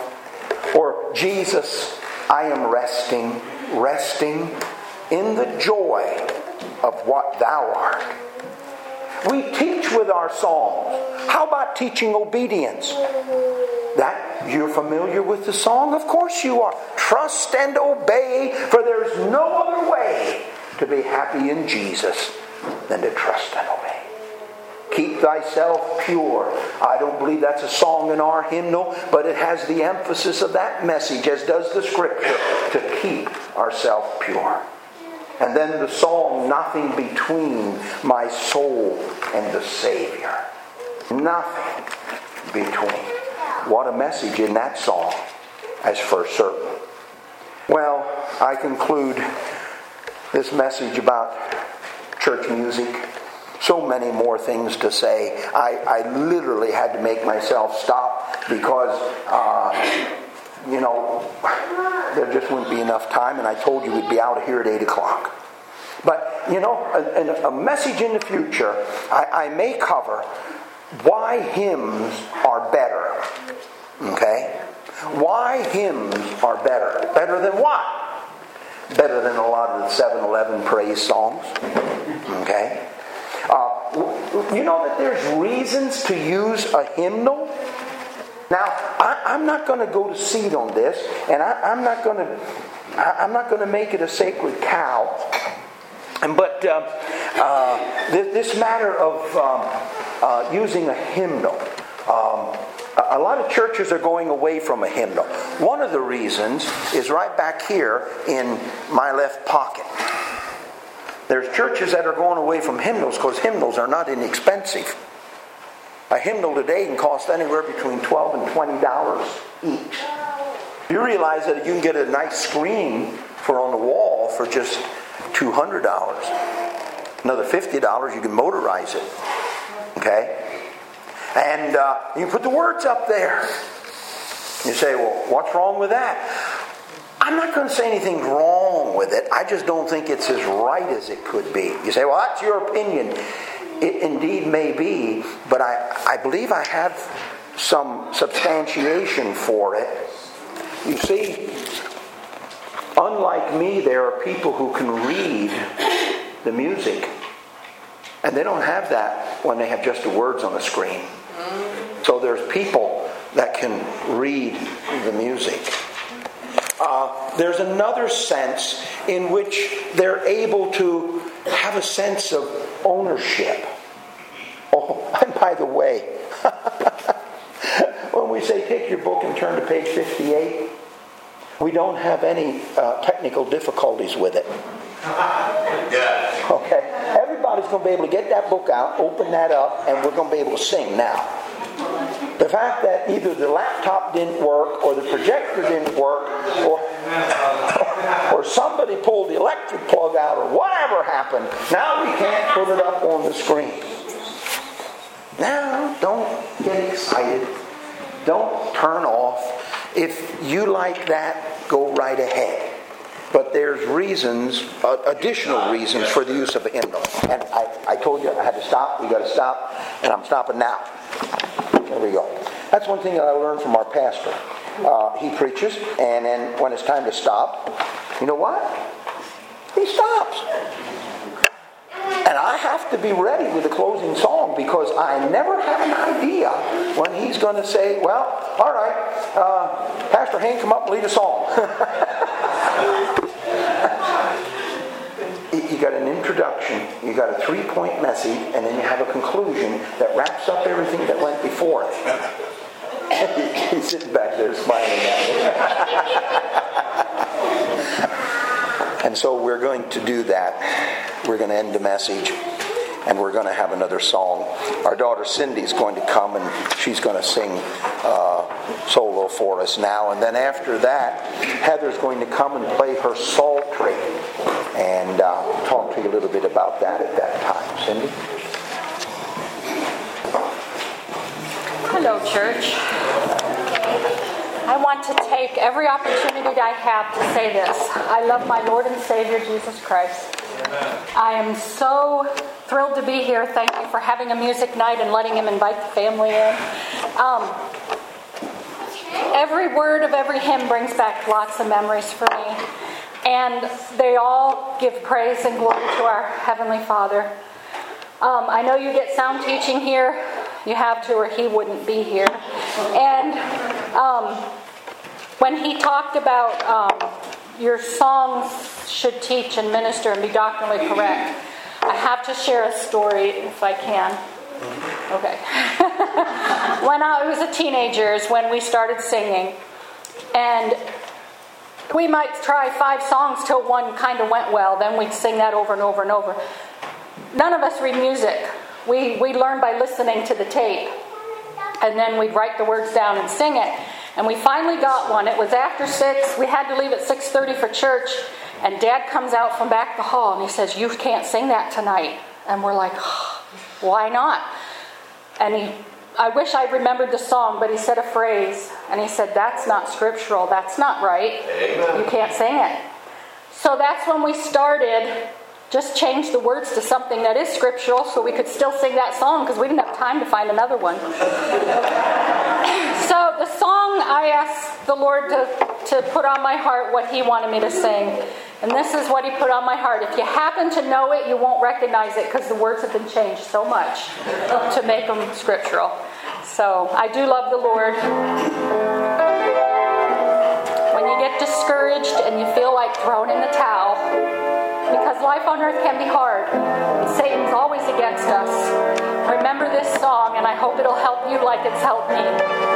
Or Jesus, I am resting, resting in the joy of what Thou art. We teach with our songs. How about teaching obedience? That you're familiar with the song? Of course you are. Trust and obey, for there's no other way to be happy in Jesus than to trust and obey. Keep thyself pure. I don't believe that's a song in our hymnal, but it has the emphasis of that message, as does the Scripture, to keep ourselves pure. And then the song, Nothing Between My Soul and the Savior. Nothing between. What a message in that song, as for certain. Well, I conclude this message about church music. So many more things to say. I, I literally had to make myself stop because, uh, you know, there just wouldn't be enough time, and I told you we'd be out of here at eight o'clock. But, you know, a, a message in the future, I, I may cover why hymns are better. Okay? Why hymns are better. Better than what? Better than a lot of the seven eleven praise songs. Okay? Uh, you know that there's reasons to use a hymnal? Now, I, I'm not going to go to seed on this, and I, I'm not going to I'm not going to make it a sacred cow. But uh, uh, this, this matter of um, uh, using a hymnal, um, a lot of churches are going away from a hymnal. One of the reasons is right back here in my left pocket. There's churches that are going away from hymnals because hymnals are not inexpensive. A hymnal today can cost anywhere between twelve and twenty dollars each. You realize that you can get a nice screen for on the wall for just two hundred dollars. Another fifty dollars, you can motorize it. Okay? And uh, you put the words up there. You say, well, what's wrong with that? I'm not going to say anything wrong with it. I just don't think it's as right as it could be. You say, well, that's your opinion. It indeed may be, but I, I believe I have some substantiation for it. You see, unlike me, there are people who can read the music. And they don't have that when they have just the words on the screen. So there's people that can read the music. Uh, there's another sense in which they're able to have a sense of ownership. Oh, and by the way, when we say take your book and turn to page fifty-eight, we don't have any uh, technical difficulties with it. Yeah. Okay? Everybody's going to be able to get that book out, open that up, and we're going to be able to sing now. The fact that either the laptop didn't work, or the projector didn't work, or, or somebody pulled the electric plug out, or whatever happened, now we can't put it up on the screen. Now, don't get excited. Don't turn off. If you like that, go right ahead. But there's reasons, uh, additional reasons for the use of a hymnal. And I, I told you I had to stop. We got to stop. And I'm stopping now. There we go. That's one thing that I learned from our pastor. Uh, he preaches, and then when it's time to stop, you know what? He stops. And I have to be ready with the closing song, because I never have an idea when he's going to say, well, all right, uh, Pastor Hank, come up and lead a song. You got an introduction, you got a three-point message, and then you have a conclusion that wraps up everything that went before it. He's sitting back there smiling at me. And so we're going to do that. We're going to end the message, and we're going to have another song. Our daughter Cindy's going to come, and she's going to sing uh, solo for us now. And then after that, Heather's going to come and play her psaltery. And uh, talk to you a little bit about that at that time. Cindy? Hello, church. I want to take every opportunity I have to say this. I love my Lord and Savior, Jesus Christ. Amen. I am so thrilled to be here. Thank you for having a music night and letting him invite the family in. Um, every word of every hymn brings back lots of memories for me. And they all give praise and glory to our Heavenly Father. Um, I know you get sound teaching here. You have to, or he wouldn't be here. And um, when he talked about um, your songs should teach and minister and be doctrinally correct, I have to share a story if I can. Okay. When I was a teenager is when we started singing. And we might try five songs till one kind of went well. Then we'd sing that over and over and over. None of us read music. We we learn by listening to the tape. And then we'd write the words down and sing it. And we finally got one. It was after six. We had to leave at six thirty for church. And Dad comes out from back the hall and he says, "You can't sing that tonight." And we're like, oh, why not? And he I wish I remembered the song, but he said a phrase, and he said, "That's not scriptural. That's not right. Amen. You can't sing it." So that's when we started, just changed the words to something that is scriptural so we could still sing that song, because we didn't have time to find another one. So the song, I asked the Lord to, to put on my heart what he wanted me to sing. And this is what he put on my heart. If you happen to know it, you won't recognize it because the words have been changed so much to make them scriptural. So I do love the Lord. When you get discouraged and you feel like throwing in the towel, because life on earth can be hard, and Satan's always against us, remember this song, and I hope it'll help you like it's helped me.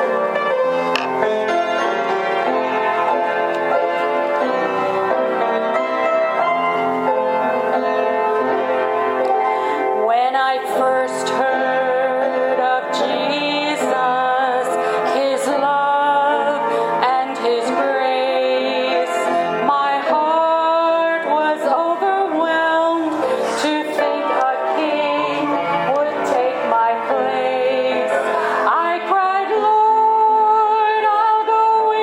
When I first heard of Jesus, his love and his grace, my heart was overwhelmed to think a king would take my place. I cried, "Lord, I'll go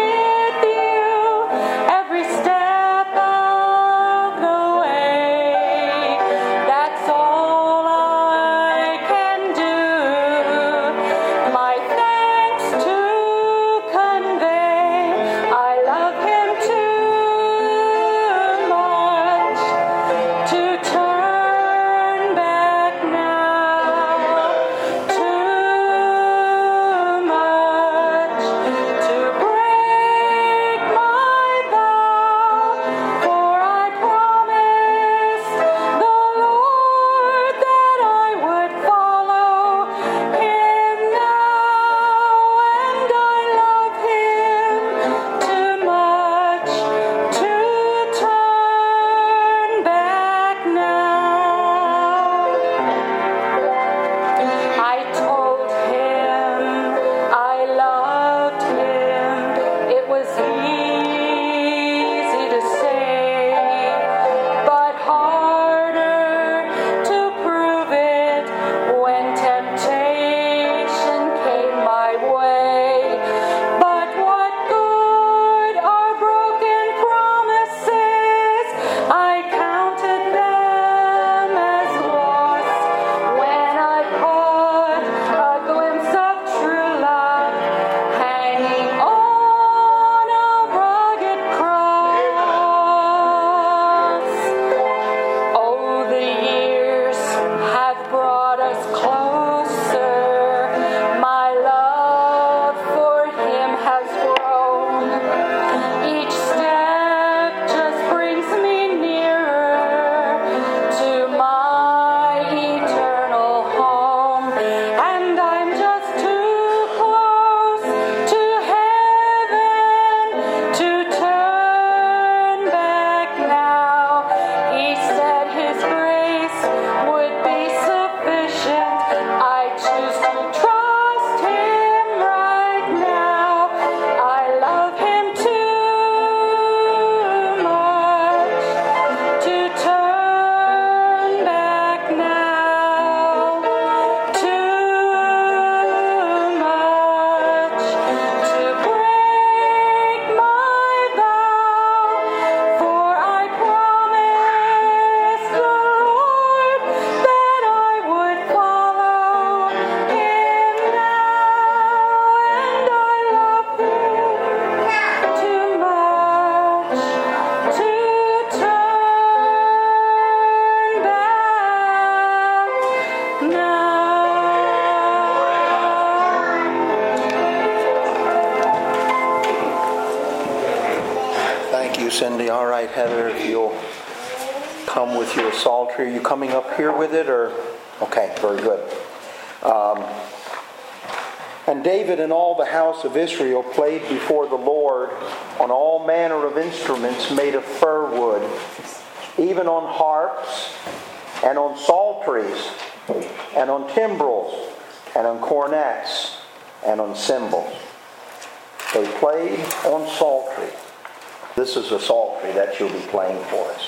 Thank you, Cindy. All right, Heather, if you'll come with your psaltery. Are you coming up here with it, or? Okay, very good. Um, and David and all the house of Israel played before the Lord on all manner of instruments made of fir wood, even on harps, and on psalteries, and on timbrels, and on cornets, and on cymbals. They played on psaltery. This is a psaltery that you'll be playing for us.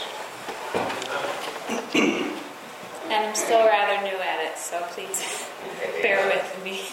And I'm still rather new at it, so please bear with me.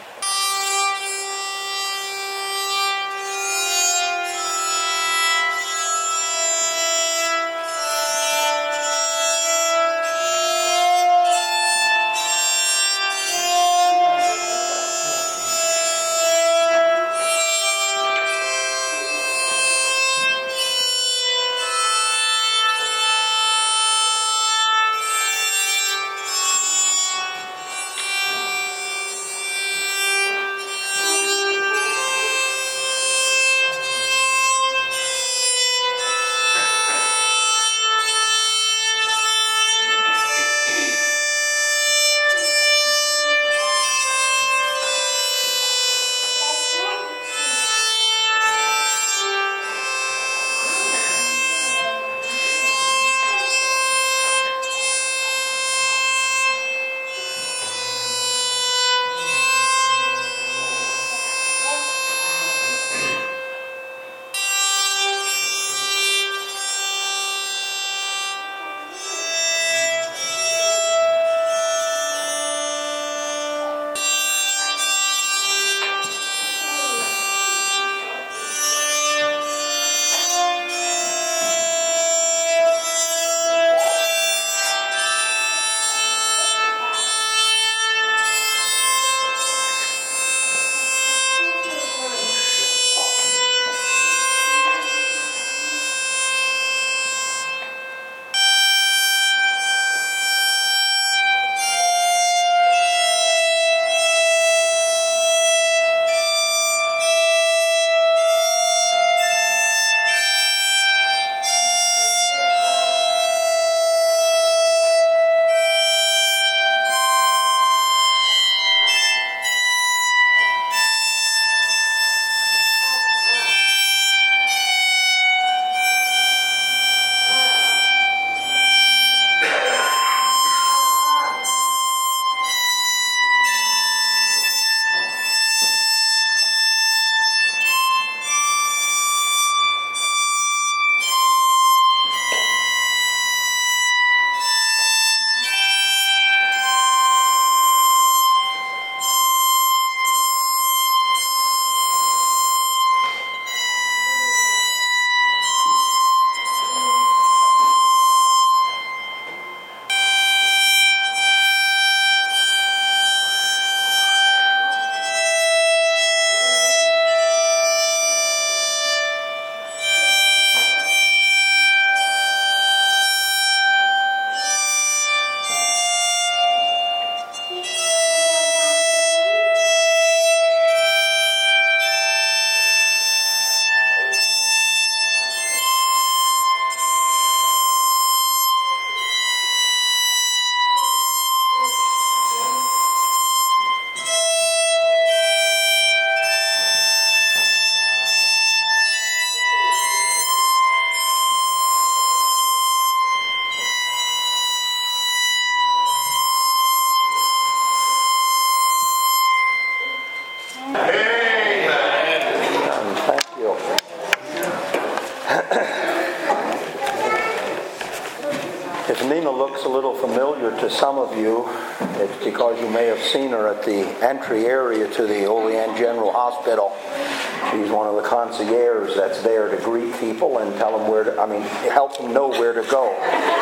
If Nina looks a little familiar to some of you, it's because you may have seen her at the entry area to the Olean General Hospital. She's one of the concierges that's there to greet people and tell them where to, I mean, help them know where to go.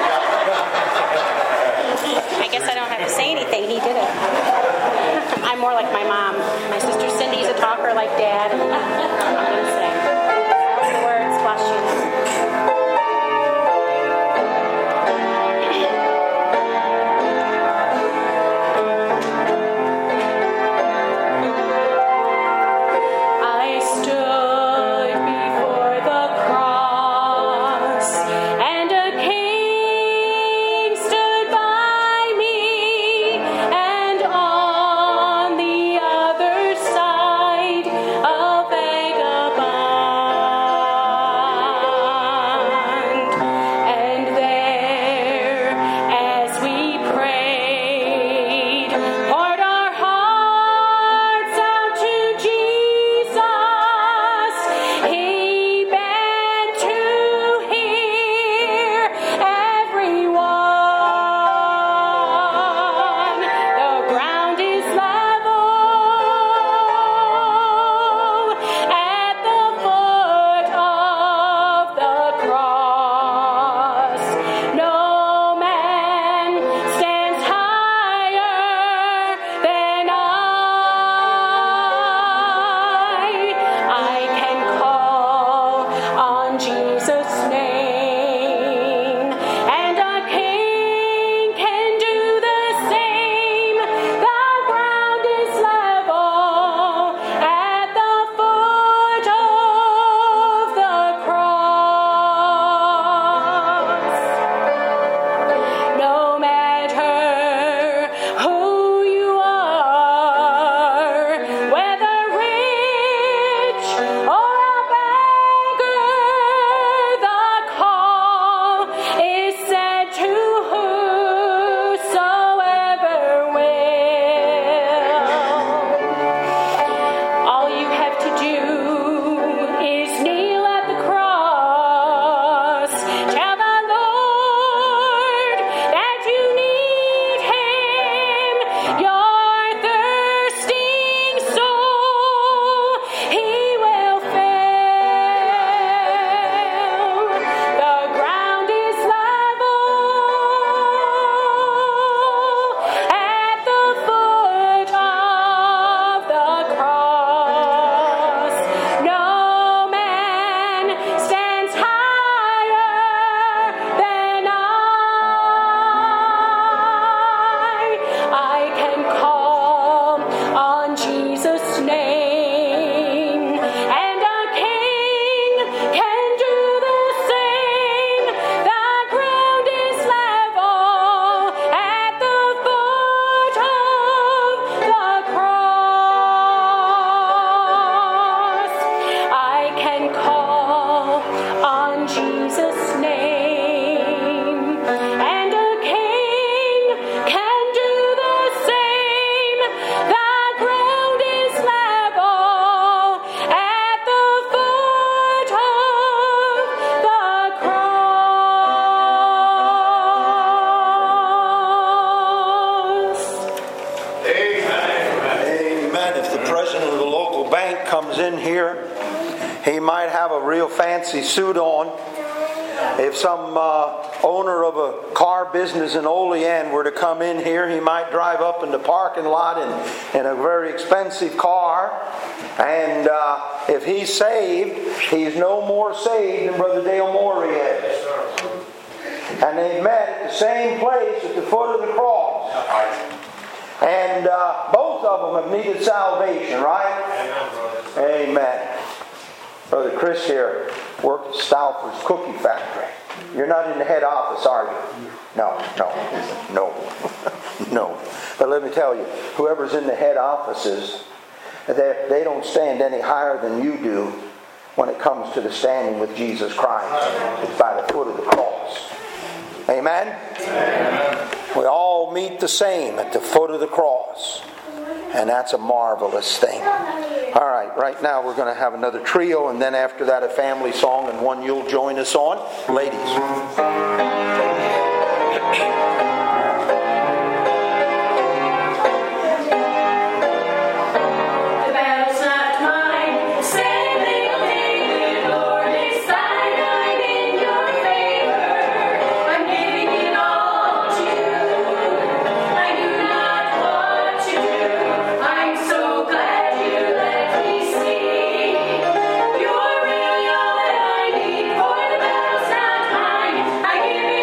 I guess I don't have to say anything. He did it. I'm more like my mom. My sister Cindy's a talker like Dad. And I'm going to say the words, bless you. I stood before the cross. Fancy suit on. If some uh, owner of a car business in Olean were to come in here, he might drive up in the parking lot in, in a very expensive car. And uh, if he's saved, he's no more saved than Brother Dale Morey is. And they met at the same place at the foot of the cross. And uh, both of them have needed salvation, right? Amen. Brother Chris here worked at Stauffer's Cookie Factory. You're not in the head office, are you? No, no, no, no. But let me tell you, whoever's in the head offices, they, they don't stand any higher than you do when it comes to the standing with Jesus Christ. It's by the foot of the cross. Amen? Amen. We all meet the same at the foot of the cross. And that's a marvelous thing. All right, right now we're going to have another trio, and then after that a family song, and one you'll join us on. Ladies. I give you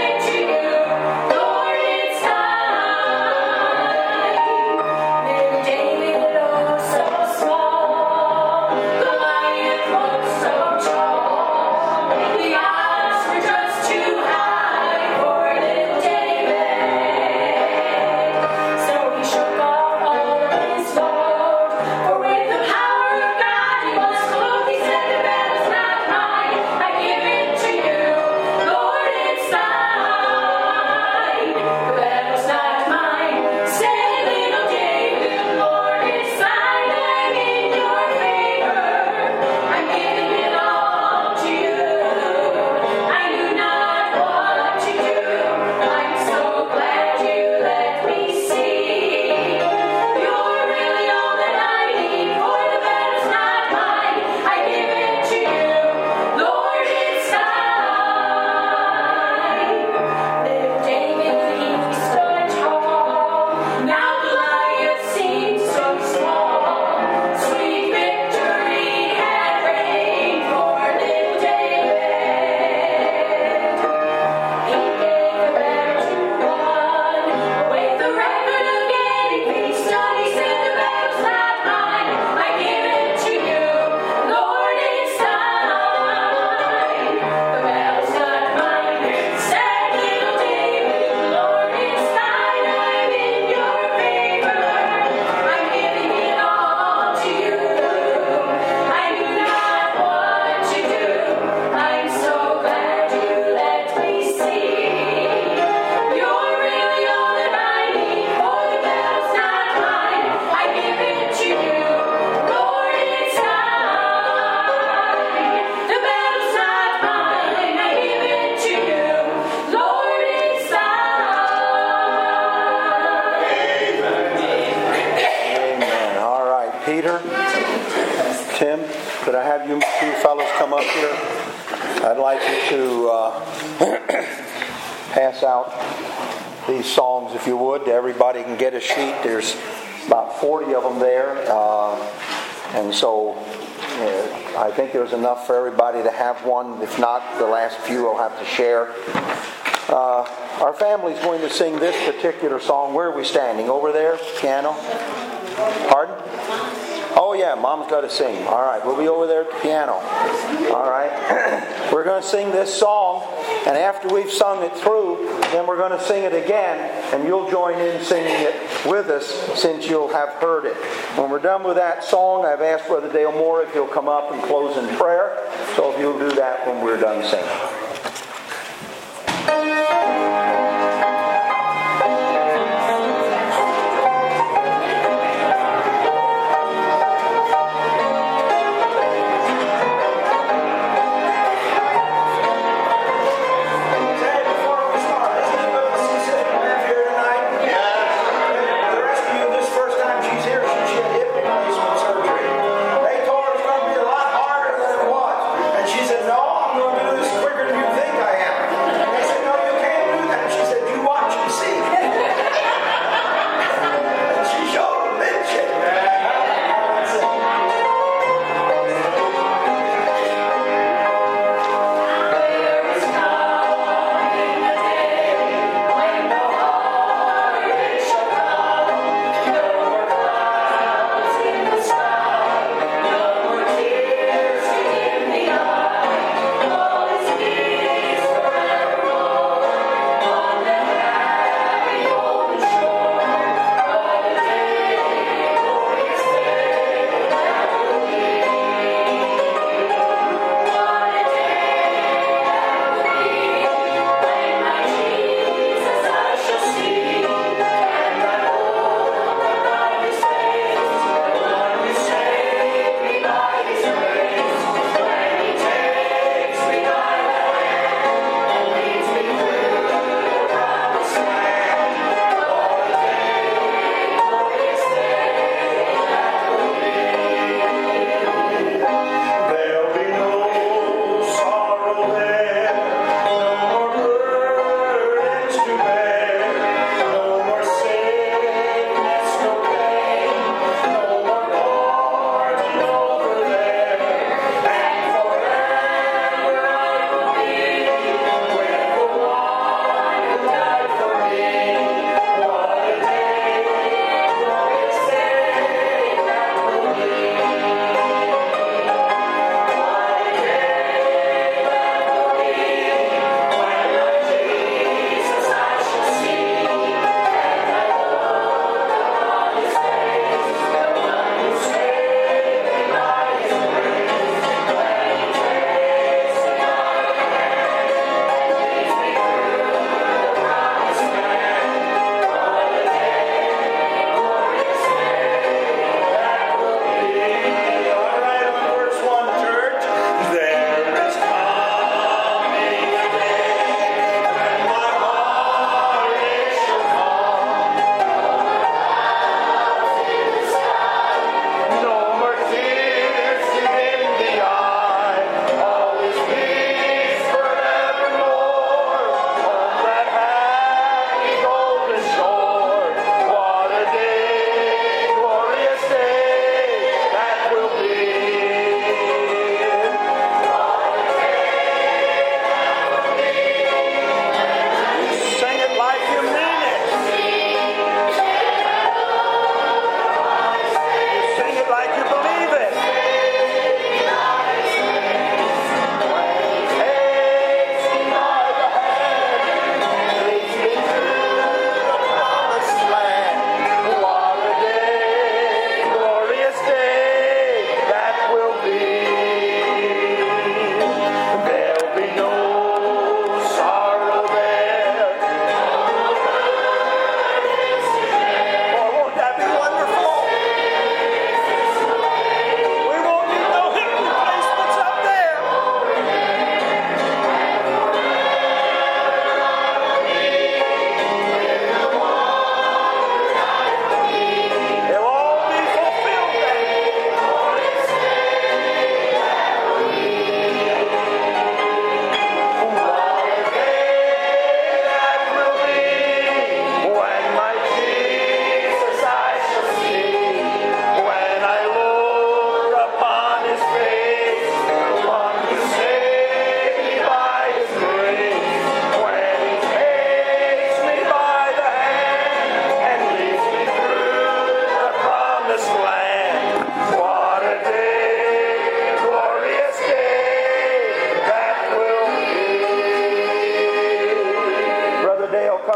up here, I'd like you to uh, pass out these songs, if you would. Everybody can get a sheet. There's about forty of them there. Uh, and so uh, I think there's enough for everybody to have one. If not, the last few will have to share. Uh, our family's going to sing this particular song. Where are we standing? Over there? Piano? Pardon? Oh yeah, Mom's got to sing. All right, we'll be over there at the piano. All right. We're going to sing this song, and after we've sung it through, then we're going to sing it again, and you'll join in singing it with us since you'll have heard it. When we're done with that song, I've asked Brother Dale Moore if he'll come up and close in prayer. So if you'll do that when we're done singing. They told her it's going to be a lot harder than it was. And she said, no, I'm going to do this quicker than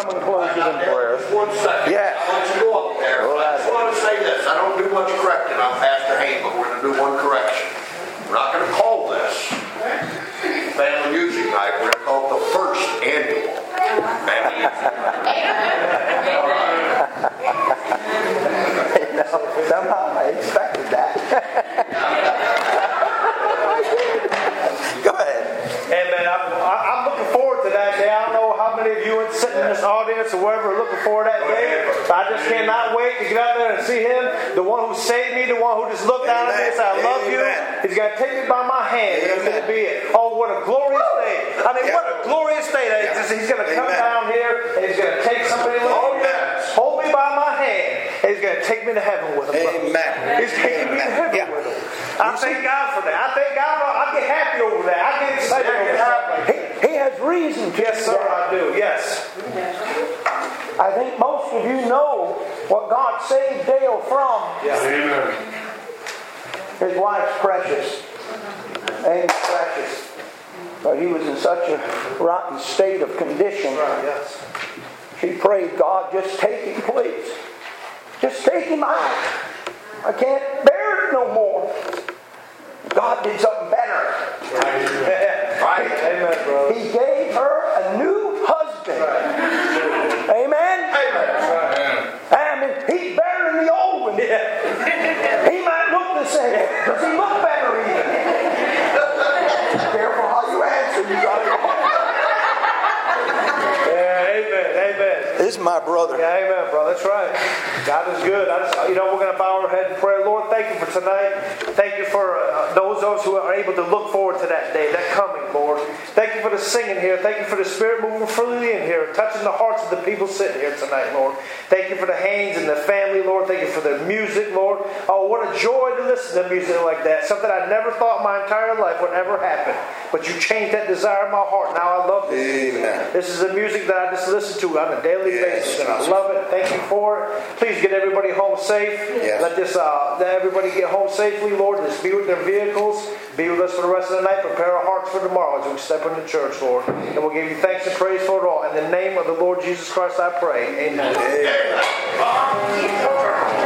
come and close it in prayer. Just one second. Yeah. I want you to go up there. Go I right just want to say this. I don't do much correcting. I'm Pastor Hayne, but we're going to do one correction. We're not going to call this Family Music Night. We're going to call it the first annual Family Music Night. All right. You know, somehow I expected that. Go ahead. Amen. I'm, I'm looking forward to that day. I don't know how many of you sitting in this audience or wherever are looking forward to that day. I just cannot wait to get out there and see him. The one who saved me, the one who just looked down at me and said, I love you. He's going to take me by my hand. And he's going to be it. Oh, what a glorious day. I mean, what a glorious day. That is. He's going to come down here and he's going to take somebody like Oh, yes. hold me by my hand, and he's going to take me to heaven with him. Amen. He's taking me to heaven Yeah. with him. I thank God for that. I thank God. I get happy over that. I get excited over that. He, he has reason to. Yes, sir, I do. Yes. I think most of you know what God saved Dale from. Yes. His wife's precious. Amy's precious. But he was in such a rotten state of condition. Right, yes. She prayed, God, just take him, please. Just take him out. I can't bear it no more. God did something better. Right. Right. Amen, brother. He gave her a new husband. Right. Amen? Amen. I mean, he's better than the old one. Yeah. He might look the same. Does he look better even? Careful how you answer. You got to Yeah, amen, amen. This is my brother. Yeah, amen, brother. That's right. God is good. I just, you know, we're going to bow our head in prayer. Lord, thank you for tonight. Thank you for uh, those those who are able to look forward to that day, that coming, Lord. Thank you for the singing here. Thank you for the Spirit moving freely in here, touching the hearts of the people sitting here tonight, Lord. Thank you for the Haynes and the family, Lord. Thank you for their music, Lord. Oh, what a joy to listen to music like that. Something I never thought my entire life would ever happen. But you changed that desire in my heart. Now I love this. Amen. This is the music that I just listen to on a daily Yes. basis, and I love it. Thank you for it. Please get everybody home safe. Yes. Let this, uh, let everybody get home safely, Lord. Just be with their vehicles. Be with us for the rest of the night. Prepare our hearts for tomorrow as we step into church, Lord. And we'll give you thanks and praise for it all. In the name of the Lord Jesus Christ, I pray. Amen. Amen.